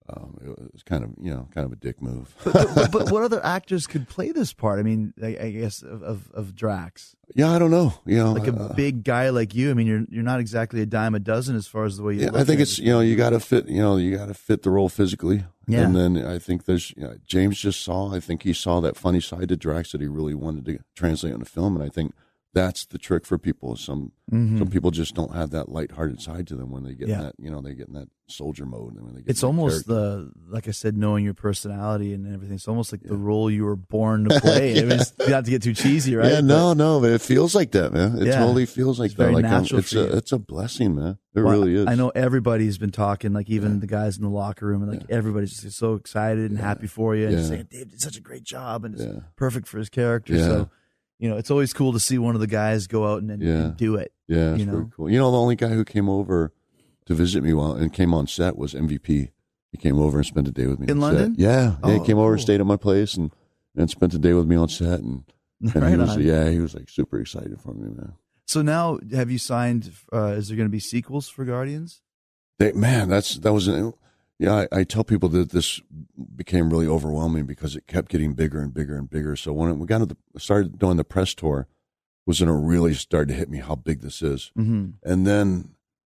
um, it was kind of you know kind of a dick move. but, but, but what other actors could play this part? I mean, I, I guess of, of of Drax. Yeah, I don't know. You know, Like a uh, big guy like you. I mean, you're you're not exactly a dime a dozen as far as the way you. Yeah, look I think and it's you know you got to fit you know you got to fit the role physically. Yeah. And then I think there's you know, James just saw I think he saw that funny side to Drax that he really wanted to translate on the film, and I think that's the trick for people. Some Mhm. some people just don't have that lighthearted side to them when they get Yeah. in that you know they get in that soldier mode. And when they get It's in that almost character. the like I said, knowing your personality and everything. It's almost like the role you were born to play. I mean, it's not to get too cheesy, right? Yeah, no, no, but it feels like that, man. It Yeah. totally feels like It's that. very Like I'm- natural it's for a you. it's a blessing, man. It Well, really is. I know everybody's been talking, like even the guys in the locker room, and like everybody's just so excited and happy for you, and just Yeah. saying Dave did such a great job, and it's Yeah. perfect for his character. Yeah. So, you know, it's always cool to see one of the guys go out and, and, Yeah. and do it. Yeah, it's you pretty know? cool. You know, the only guy who came over to visit me while and came on set was M V P. He came over and spent a day with me In on London? Set. Yeah, yeah. Oh, he came over, cool. stayed at my place, and and spent a day with me on set. And, and Right he was, on. yeah, he was like super excited for me, man. So now, have you signed? Uh, is there going to be sequels for Guardians? They, man, that's that was an, yeah. I, I tell people that this became really overwhelming because it kept getting bigger and bigger and bigger. So when we got to the, started doing the press tour, was when it really started to hit me how big this is. Mm-hmm. And then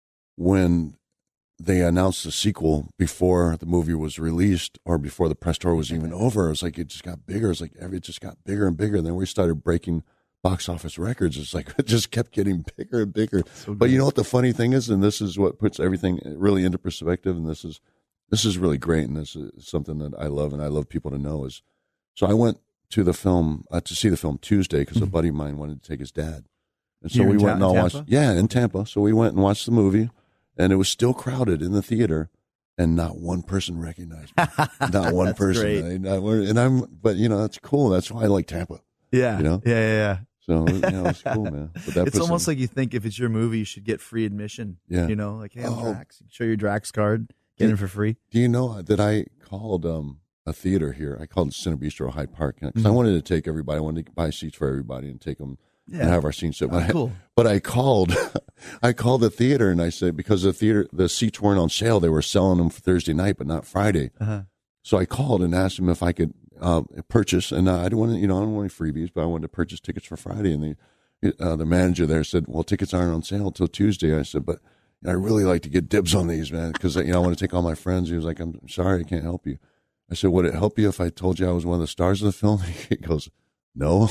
when they announced the sequel before the movie was released or before the press tour was even over, it was like it just got bigger. It's like every it just got bigger and bigger. And then we started breaking box office records. It's like it just kept getting bigger and bigger. So But you good. know what the funny thing is, and this is what puts everything really into perspective, and this is this is really great, and this is something that I love, and I love people to know is. So I went to the film uh, to see the film Tuesday because a buddy of mine wanted to take his dad, and so Here we in went Ta- and all in watched. Tampa? Yeah, in Tampa. So we went and watched the movie, and it was still crowded in the theater, and not one person recognized me. Not one That's person. great. And, I, and I'm, but you know, that's cool. That's why I like Tampa. Yeah, You know? yeah, yeah, yeah. So you know, it's cool, man. But that It's puts almost them- like you think if it's your movie, you should get free admission. Yeah. You know, like, hey, I'm Oh. Drax. You show your Drax card, get in for free. Do you know that I called um, a theater here? I called Cinebistro Hyde Park because I Mhm. wanted to take everybody. I wanted to buy seats for everybody and take them Yeah. and have our seats. But, Oh, I, cool. but I called, I called the theater and I said because the theater the seats weren't on sale, they were selling them for Thursday night, but not Friday. Uh-huh. So I called and asked them if I could uh, purchase, and uh, I didn't want to, you know, I don't want any freebies, but I wanted to purchase tickets for Friday. And the uh, the manager there said, "Well, tickets aren't on sale until Tuesday." I said, "But I really like to get dibs on these, man, because you know I want to take all my friends." He was like, "I'm sorry, I can't help you." I said, "Would it help you if I told you I was one of the stars of the film?" He goes, "No."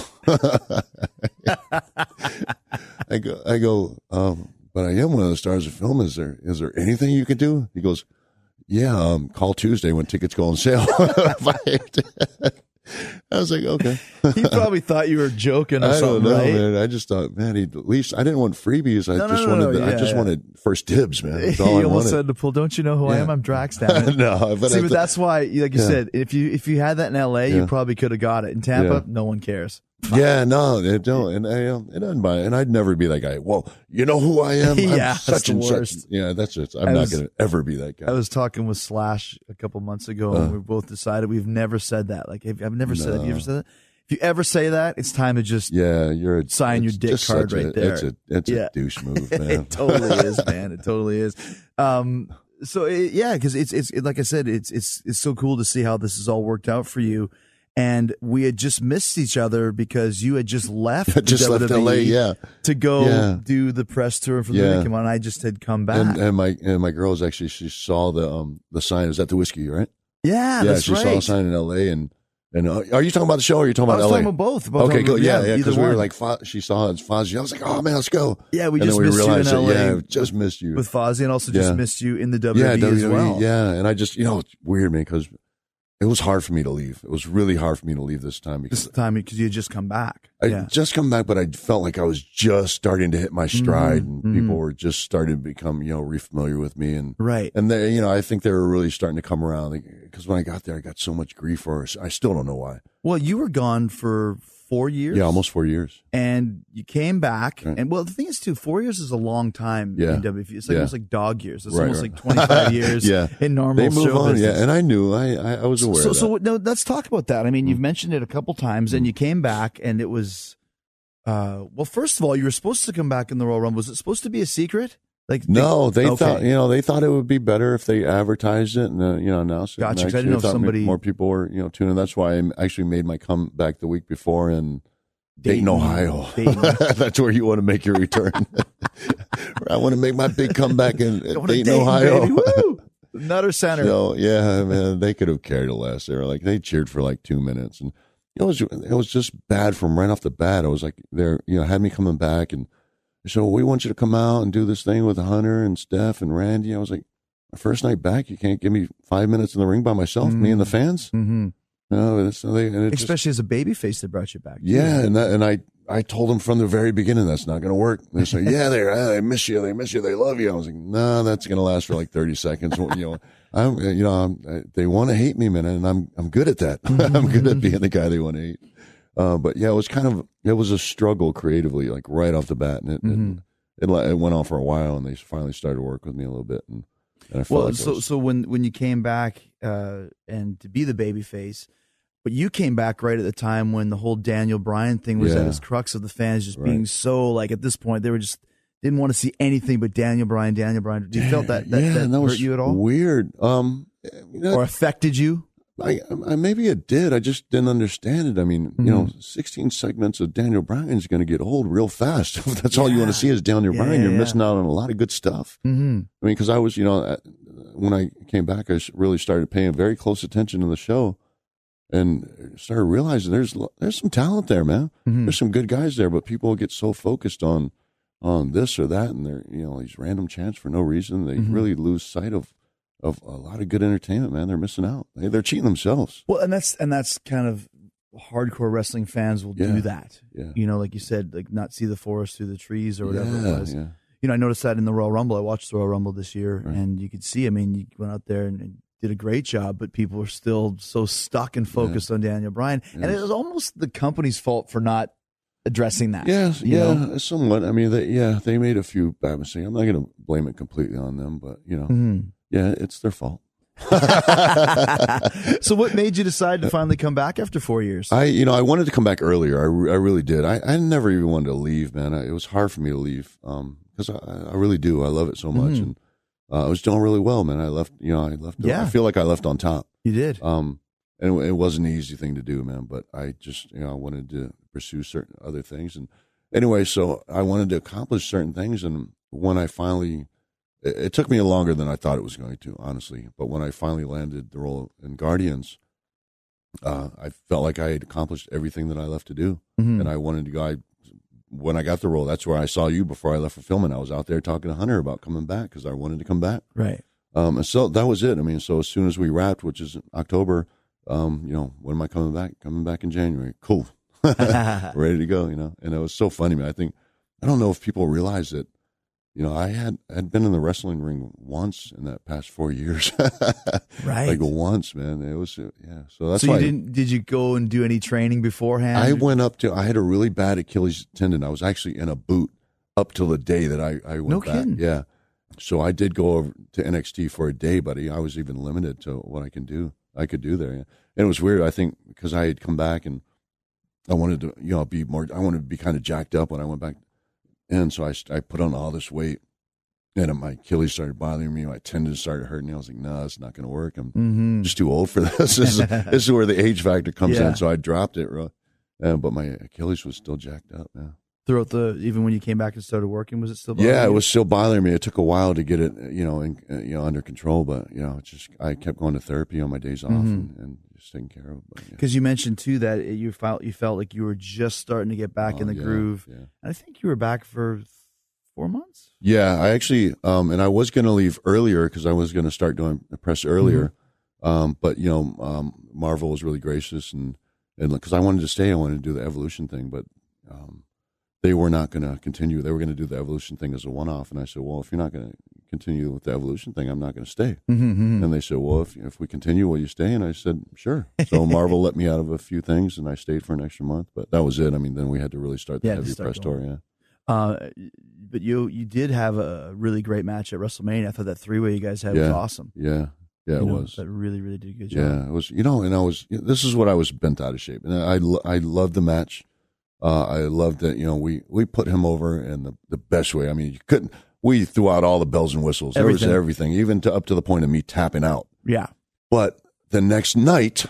I go, I go, um, but I am one of the stars of the film. Is there is there anything you can do? He goes, yeah, um, call Tuesday when tickets go on sale. I was like, okay. He probably thought you were joking or I don't something, know, right? man. I just thought, man, he at least I didn't want freebies. I No, no, just no, wanted, no, the, I yeah, just yeah. wanted first dibs, man. That's He all I almost wanted. said to Paul, "Don't you know who I Yeah. am? I'm Drax, damn it." no, but See, I but thought- that's why, like you Yeah. said, if you if you had that in L A, Yeah. you probably could have got it. In Tampa, Yeah. no one cares. yeah, no, they don't, and I, um, it doesn't buy, and I'd never be that guy. Well, you know who I am? I'm Yeah, that's such the and worst. such. Yeah, that's it. I'm I not was- going to ever be that guy. I was talking with Slash a couple months ago, and Uh. we both decided we've never said that. Like, have- I've never said that. Have you No. ever said that? If you ever say that, it's time to just yeah, you're a, sign your it's dick just card such a- right there. It's a, it's Yeah. a douche move, man. it totally is, man. It totally is. Um, so it, yeah, because it's it's it, like I said, it's it's it's so cool to see how this has all worked out for you. And we had just missed each other because you had just left, the Just left W W E L A, yeah. to go Yeah. do the press tour for the Yeah. movie came on. And I just had come back. And, and my and my girl was actually she saw the um the sign. Is that the whiskey, right? yeah, yeah, that's she right. saw a sign in L A and and uh, are you talking about the show or are you talking I about was L A? talking about both. About Okay, talking cool. about- Yeah, yeah, either because we were one. like, Fo- she saw it as Fozzie. I was like, oh man, let's go. Yeah, we and just then we missed you in realized L A. that, yeah, just missed you. with Fozzie, and also just Yeah. missed you in the W yeah, W E as well. yeah. And I just, you know, it's weird, man, because it was hard for me to leave. It was really hard for me to leave this time This because time because you had just come back. I yeah. just come back, but I felt like I was just starting to hit my stride, Mhm, and people were just starting to become, you know, re-familiar with me, and Right. and they, you know, I think they were really starting to come around because when I got there, I got so much grief for it. I still don't know why. Well, you were gone for four years. Yeah, almost four years. And you came back, Right. and well, the thing is too, four years is a long time Yeah. in W W E. It's like Yeah. almost like dog years. It's Right, almost right. like twenty-five years Yeah. in normal They move show on, business. yeah, and I knew, I, I, I was aware so, of that. so no, let's talk about that. I mean, you've mentioned it a couple times, and you came back, and it was, uh, well, first of all, you were supposed to come back in the Royal Rumble. Was it supposed to be a secret? Like No, they okay. thought you know they thought it would be better if they advertised it and uh, you know announced it. Gotcha, And 'cause I didn't know if thought somebody- more people were you know tuning. That's why I actually made my comeback the week before in Dayton, Dayton, Ohio. Dayton. That's where you want to make your return. I want to make my big comeback in Going Dayton, to Dayton, Ohio. baby. Woo! Nutter Center. So yeah, man, they could have cared less. They were like they cheered for like two minutes, and it was it was just bad from right off the bat. I was like, they're you know had me coming back, and so we want you to come out and do this thing with Hunter and Steph and Randy. I was like, my first night back, you can't give me five minutes in the ring by myself, Mm. me and the fans. Mm-hmm. No, and it's, and they, and it just, Especially as a baby face that brought you back. too. yeah, and that, and I I told them from the very beginning that's not going to work. They say, yeah, they uh, they miss you, they miss you, they love you. I was like, no, that's going to last for like thirty seconds. You know, I'm you know I'm, they want to hate me, man, and I'm I'm good at that. I'm good at being the guy they want to hate. Uh, but yeah, it was kind of it was a struggle creatively, like right off the bat, and it Mm-hmm. it, it, it went on for a while, and they finally started to work with me a little bit, and, and I felt Well, like I so was- so when when you came back uh, and to be the baby face, but you came back right at the time when the whole Daniel Bryan thing was Yeah. at its crux of the fans just Right. being so like at this point they were just didn't want to see anything but Daniel Bryan, Daniel Bryan. Do you felt that that, yeah, that, and that hurt was you at all weird. Um, you know, or affected you? I, I maybe it did. I just didn't understand it. I mean, you know, Mm-hmm. sixteen segments of Daniel Bryan is going to get old real fast. If that's all you want Yeah. to see is Daniel Yeah, Bryan, yeah, you're yeah. missing out on a lot of good stuff. Mm-hmm. I mean, because I was, you know, at- when I came back, I s- really started paying very close attention to the show, and started realizing there's lo- there's some talent there, man. Mm-hmm. There's some good guys there, but people get so focused on on this or that, and they're you know these random chants for no reason. They Mhm. really lose sight of of a lot of good entertainment, man. They're missing out. They, they're cheating themselves. Well, and that's and that's kind of hardcore wrestling fans will Yeah. do that. Yeah. You know, like you said, like not see the forest through the trees or whatever yeah, it was. yeah. You know, I noticed that in the Royal Rumble. I watched the Royal Rumble this year, Right. and you could see. I mean, you went out there and, and did a great job, but people were still so stuck and focused on Daniel Bryan, and it Yes. was almost the company's fault for not addressing that. Yeah, you yeah, know? somewhat. I mean, they, yeah, they made a few bad mistakes. I'm not going to blame it completely on them, but you know, Mhm. yeah, it's their fault. So, what made you decide to finally come back after four years? I, you know, I wanted to come back earlier. I, re- I really did. I, I never even wanted to leave, man. I, it was hard for me to leave because I, I really do. I love it so much, Mhm. and uh, I was doing really well, man. I left, you know, I left. Yeah. I feel like I left on top. You did. Um, and it, it wasn't an easy thing to do, man. But I just, you know, I wanted to pursue certain other things, and anyway, so I wanted to accomplish certain things, and when I finally. It, it took me longer than I thought it was going to, honestly. But when I finally landed the role in Guardians, uh, I felt like I had accomplished everything that I left to do, Mhm. and I wanted to go. I, when I got the role, that's where I saw you before I left for filming. I was out there talking to Hunter about coming back because I wanted to come back. Right. Um, and so that was it. I mean, so as soon as we wrapped, which is October, um, you know, when am I coming back? Coming back in January. Cool, ready to go. You know, and it was so funny, man. I think I don't know if people realize that. You know, I had had been in the wrestling ring once in that past four years. Right. Like once, man. It was uh, yeah. So that's so why you didn't? Did you go and do any training beforehand? I went up to. I had a really bad Achilles tendon. I was actually in a boot up till the day that I I went No back. kidding. Yeah. So I did go over to N X T for a day, buddy. I was even limited to what I can do. I could do there, yeah. And it was weird. I think because I had come back and I wanted to, you know, be more. I wanted to be kind of jacked up when I went back. And so I, I put on all this weight, and my Achilles started bothering me. My tendons started hurting. I was like, no, it's not going to work. I'm Mm-hmm. just too old for this. This is, this is where the age factor comes Yeah. in. So I dropped it. Uh, but my Achilles was still jacked up. Yeah, Throughout the, even when you came back and started working, was it still? yeah, bothering it you? was still bothering me. It took a while to get it, you know, in, uh, you know, under control. But you know, it's just I kept going to therapy on my days off Mhm. and, and just taking care of it. But, yeah. Because you mentioned too that it- you felt you felt like you were just starting to get back Oh, in the yeah, groove. yeah. And I think you were back for four months. Yeah, I actually, um, and I was going to leave earlier because I was going to start doing the press earlier. Um, but you know, um, Marvel was really gracious, and and because I wanted to stay, I wanted to do the evolution thing, but um, they were not going to continue. They were going to do the evolution thing as a one-off, and I said, well, if you're not going to continue with the evolution thing, I'm not going to stay. Mm-hmm. And they said, well, if if we continue, will you stay? And I said, sure. So Marvel let me out of a few things, and I stayed for an extra month. But that was it. I mean, then we had to really start the Yeah, to heavy start press going. tour. Yeah. Uh, but you you did have a really great match at WrestleMania. I thought that three way you guys had was Yeah. awesome. Yeah. Yeah, it You know, was. That really really did a good job. Yeah, it was. You know, and I was. This is what I was bent out of shape, and I lo- I loved the match. Uh, I loved that. You know, we we put him over in the, the best way. I mean, you couldn't. we threw out all the bells and whistles. There Everything. was everything, even to, up to the point of me tapping out. Yeah. But the next night,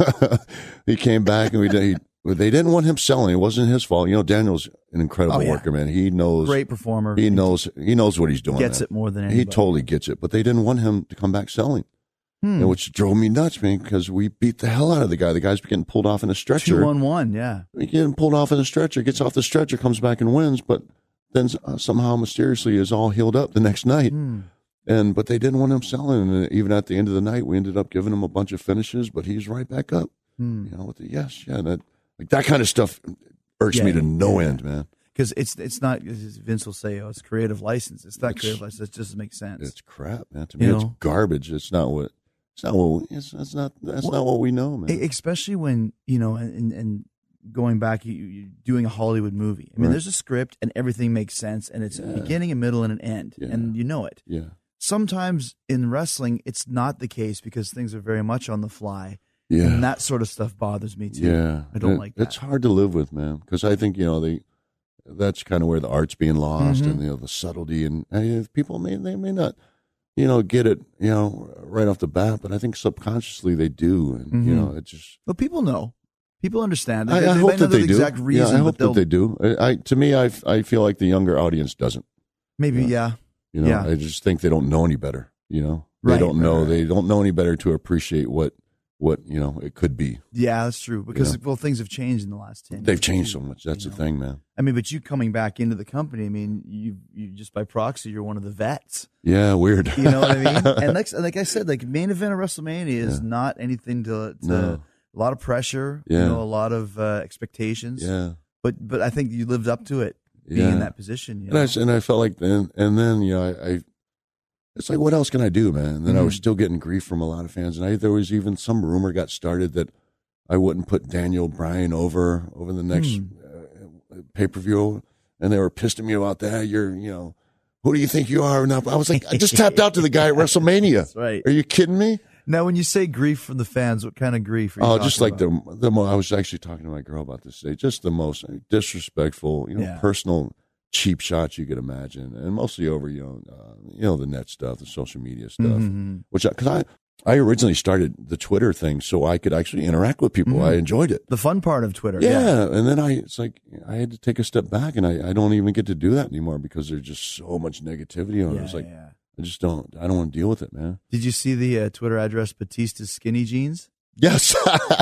he came back and we did. He, they didn't want him selling. It wasn't his fault. You know, Daniel's an incredible Oh, yeah. worker, man. He knows. Great performer. He knows. He knows what he's doing. Gets man. it more than anybody. He totally gets it. But they didn't want him to come back selling, Hmm. and which drove me nuts, man. Because we beat the hell out of the guy. The guy's getting pulled off in a stretcher. Two on one, yeah. He getting pulled off in a stretcher. Gets off the stretcher, comes back and wins. But then uh, somehow mysteriously is all healed up the next night. Hmm. And but they didn't want him selling. And even at the end of the night, we ended up giving him a bunch of finishes. But he's right back up. Hmm. You know, with the yes, yeah, that. Like that kind of stuff irks Yeah, me to no yeah. end, man. Because it's it's not, as Vince will say, oh, it's creative license. It's not It's- creative license. It just makes sense. It's crap, man. To me, You it's know? garbage. It's not what. It's not what. It's, it's not. That's Well, not what we know, man. E- Especially when, you know, and, and going back, you, you're doing a Hollywood movie. I mean, Right. there's a script and everything makes sense and it's a beginning, a middle, and an end. Yeah. And you know it. yeah, Sometimes in wrestling, it's not the case because things are very much on the fly. yeah, And that sort of stuff bothers me too. yeah. I don't It- like that. It's hard to live with, man, because I think you know they. That's kind of where the art's being lost, Mhm. and you know the subtlety, and, and people may they may not, you know, get it, you know, right off the bat, but I think subconsciously they do, and you Mhm. know, it just. But people know. People understand. I, They, I they hope might not that know they the do. exact reason, yeah, I but hope they'll that they do. I, I to me, I I feel like the younger audience doesn't. maybe, Yeah. yeah. You know, Yeah. I just think they don't know any better. You know, they Right, don't right, know. right. They don't know any better to appreciate what what you know it could be. Yeah, that's true. Because, Yeah. well, things have changed in the last ten years. They've changed so too, much. That's you the know. thing, man. I mean, but you coming back into the company, I mean, you you just by proxy, you're one of the vets. Yeah, weird. You know what I mean? And like, like I said, like main event of WrestleMania is Yeah. not anything to, to No. a lot of pressure, Yeah. you know, a lot of uh, expectations. yeah, But but I think you lived up to it being yeah. in that position. You And know? I s- and I felt like then and then you know I, I it's like what else can I do, man? And then I was Mhm. still getting grief from a lot of fans, and I there was even some rumor got started that I wouldn't put Daniel Bryan over over the next Hmm. uh, pay per view, and they were pissed at me about that. You're you know. Who do you think you are? Now I was like, I just tapped out to the guy at WrestleMania. That's right. Are you kidding me? Now, when you say grief from the fans, what kind of grief are you Oh, talking just like about? the the mo- I was actually talking to my girl about this today. Just the most disrespectful, you know, Yeah. personal cheap shots you could imagine, and mostly over you know, uh, you know, the net stuff, the social media stuff. Mhm. Which because I, I originally started the Twitter thing so I could actually interact with people. Mhm. I enjoyed it. The fun part of Twitter. Yeah. Yeah. and then I it's like I had to take a step back, and I, I don't even get to do that anymore because there's just so much negativity on it. Yeah, It's like yeah. I just don't. I don't want to deal with it, man. Did you see the uh, Twitter address Batista's skinny jeans? Yes,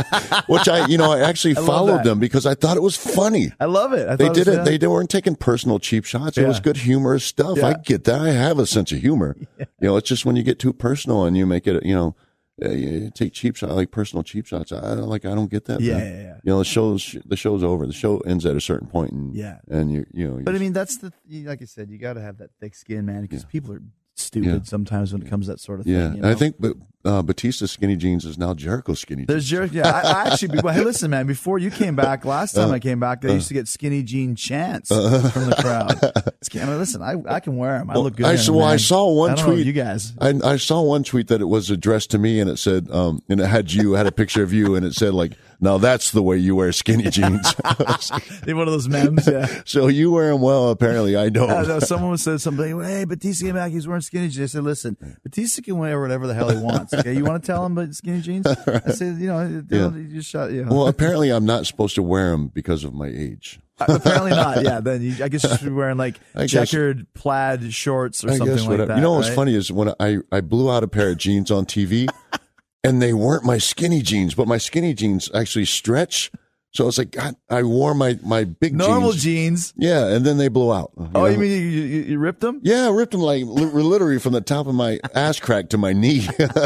which I, you know, I actually I love followed that. them because I thought it was funny. I love it. I They thought did was, it. uh, They, they weren't taking personal cheap shots. It Yeah. was good humorous stuff. Yeah. I get that. I have a sense of humor. You know, it's just when you get too personal and you make it, you know, uh, you take cheap shots, like personal cheap shots. I don't like. I don't get that. Yeah, man. yeah, yeah. You know, the show's the show's over. The show ends at a certain point, and Yeah. and you you know. But I you- mean, that's the like I said, you got to have that thick skin, man, because Yeah. people are stupid Yeah. sometimes when it comes to that sort of thing. yeah. you And know? I think, but uh, Batista's skinny jeans is now Jericho's skinny There's jeans. Jericho. Yeah, I, I actually. Well, hey, listen, man. Before you came back, last time Uh, I came back, they used to get skinny jean chants from the crowd. I mean, listen, I, I can wear them. I Well, look good. I in saw- them, well, I man. saw one I don't know tweet. you guys. I, I saw one tweet that it was addressed to me, and it said, um, and it had you, had a picture of you, and it said like, "Now that's the way you wear skinny jeans." They're one of those memes. Yeah. So you wear them well, apparently. I don't. I know, someone said something. Hey, Batista came back. He's wearing skinny jeans. I said, listen, Batista can wear whatever the hell he wants. Okay, you want to tell him about skinny jeans? I said, you know, you know, you just shot. You know. Well, apparently I'm not supposed to wear them because of my age. Apparently not. Yeah, then you, I guess you should be wearing like I guess- checkered plaid shorts or I something guess like whatever. that. You know what's right? funny is when I, I blew out a pair of jeans on T V, and they weren't my skinny jeans, but my skinny jeans actually stretch. So it's like, God, I wore my, my big Normal jeans. jeans. Yeah, and then they blew out. Oh, know? you mean you, you, you ripped them? Yeah, I ripped them like li- literally from the top of my ass crack to my knee.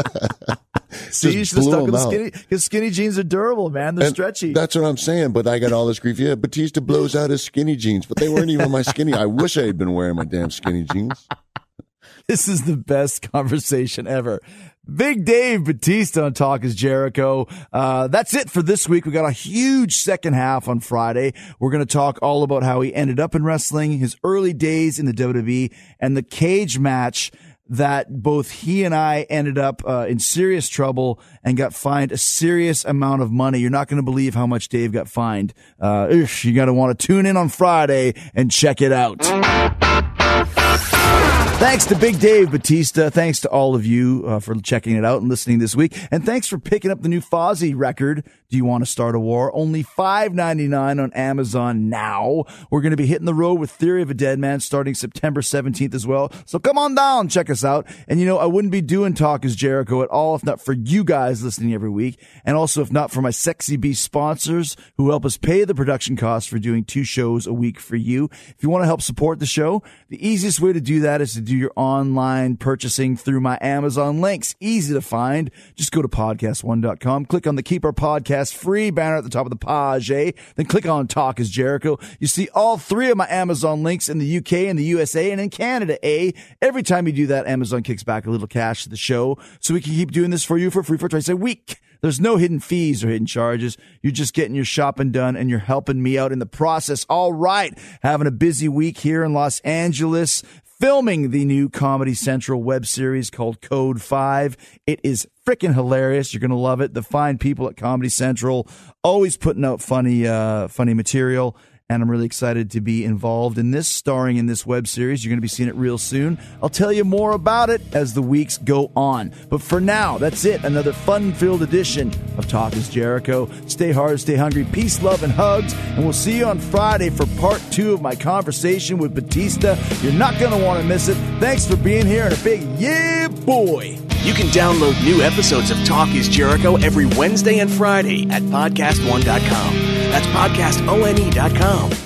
See, you Just should have blew stuck with them the out. skinny because skinny jeans are durable, man. They're And stretchy. That's what I'm saying. But I got all this grief. Yeah, Batista blows out his skinny jeans, but they weren't even my skinny. I wish I had been wearing my damn skinny jeans. This is the best conversation ever. Big Dave Batista on Talk is Jericho. Uh, that's it for this week. We got a huge second half on Friday. We're going to talk all about how he ended up in wrestling, his early days in the W W E, and the cage match that both he and I ended up uh, in serious trouble and got fined a serious amount of money. You're not going to believe how much Dave got fined. Uh, ish, you got to want to tune in on Friday and check it out. Thanks to Big Dave Batista. Thanks to all of you uh, for checking it out and listening this week. And thanks for picking up the new Fozzy record, Do You Want to Start a War? Only five ninety-nine on Amazon now. We're going to be hitting the road with Theory of a Dead Man starting September seventeenth as well. So come on down, check us out. And you know, I wouldn't be doing Talk is Jericho at all if not for you guys listening every week. And also if not for my Sexy Beast sponsors who help us pay the production costs for doing two shows a week for you. If you want to help support the show, the easiest way to do that is to do your online purchasing through my Amazon links. Easy to find. Just go to podcast one dot com, click on the Keep Our Podcast Free banner at the top of the page, then click on Talk is Jericho. You see all three of my Amazon links in the U K and the U S A and in Canada, eh? Every time you do that, Amazon kicks back a little cash to the show so we can keep doing this for you for free for twice a week. There's no hidden fees or hidden charges. You're just getting your shopping done and you're helping me out in the process. All right. Having a busy week here in Los Angeles, filming the new Comedy Central web series called Code five. It is freaking hilarious. You're going to love it. The fine people at Comedy Central always putting out funny, uh, funny material. And I'm really excited to be involved in this, starring in this web series. You're going to be seeing it real soon. I'll tell you more about it as the weeks go on. But for now, that's it. Another fun-filled edition of Talk is Jericho. Stay hard, stay hungry. Peace, love, and hugs. And we'll see you on Friday for part two of my conversation with Batista. You're not going to want to miss it. Thanks for being here and a big yeah, boy. You can download new episodes of Talk is Jericho every Wednesday and Friday at podcast one dot com. That's podcast one dot com.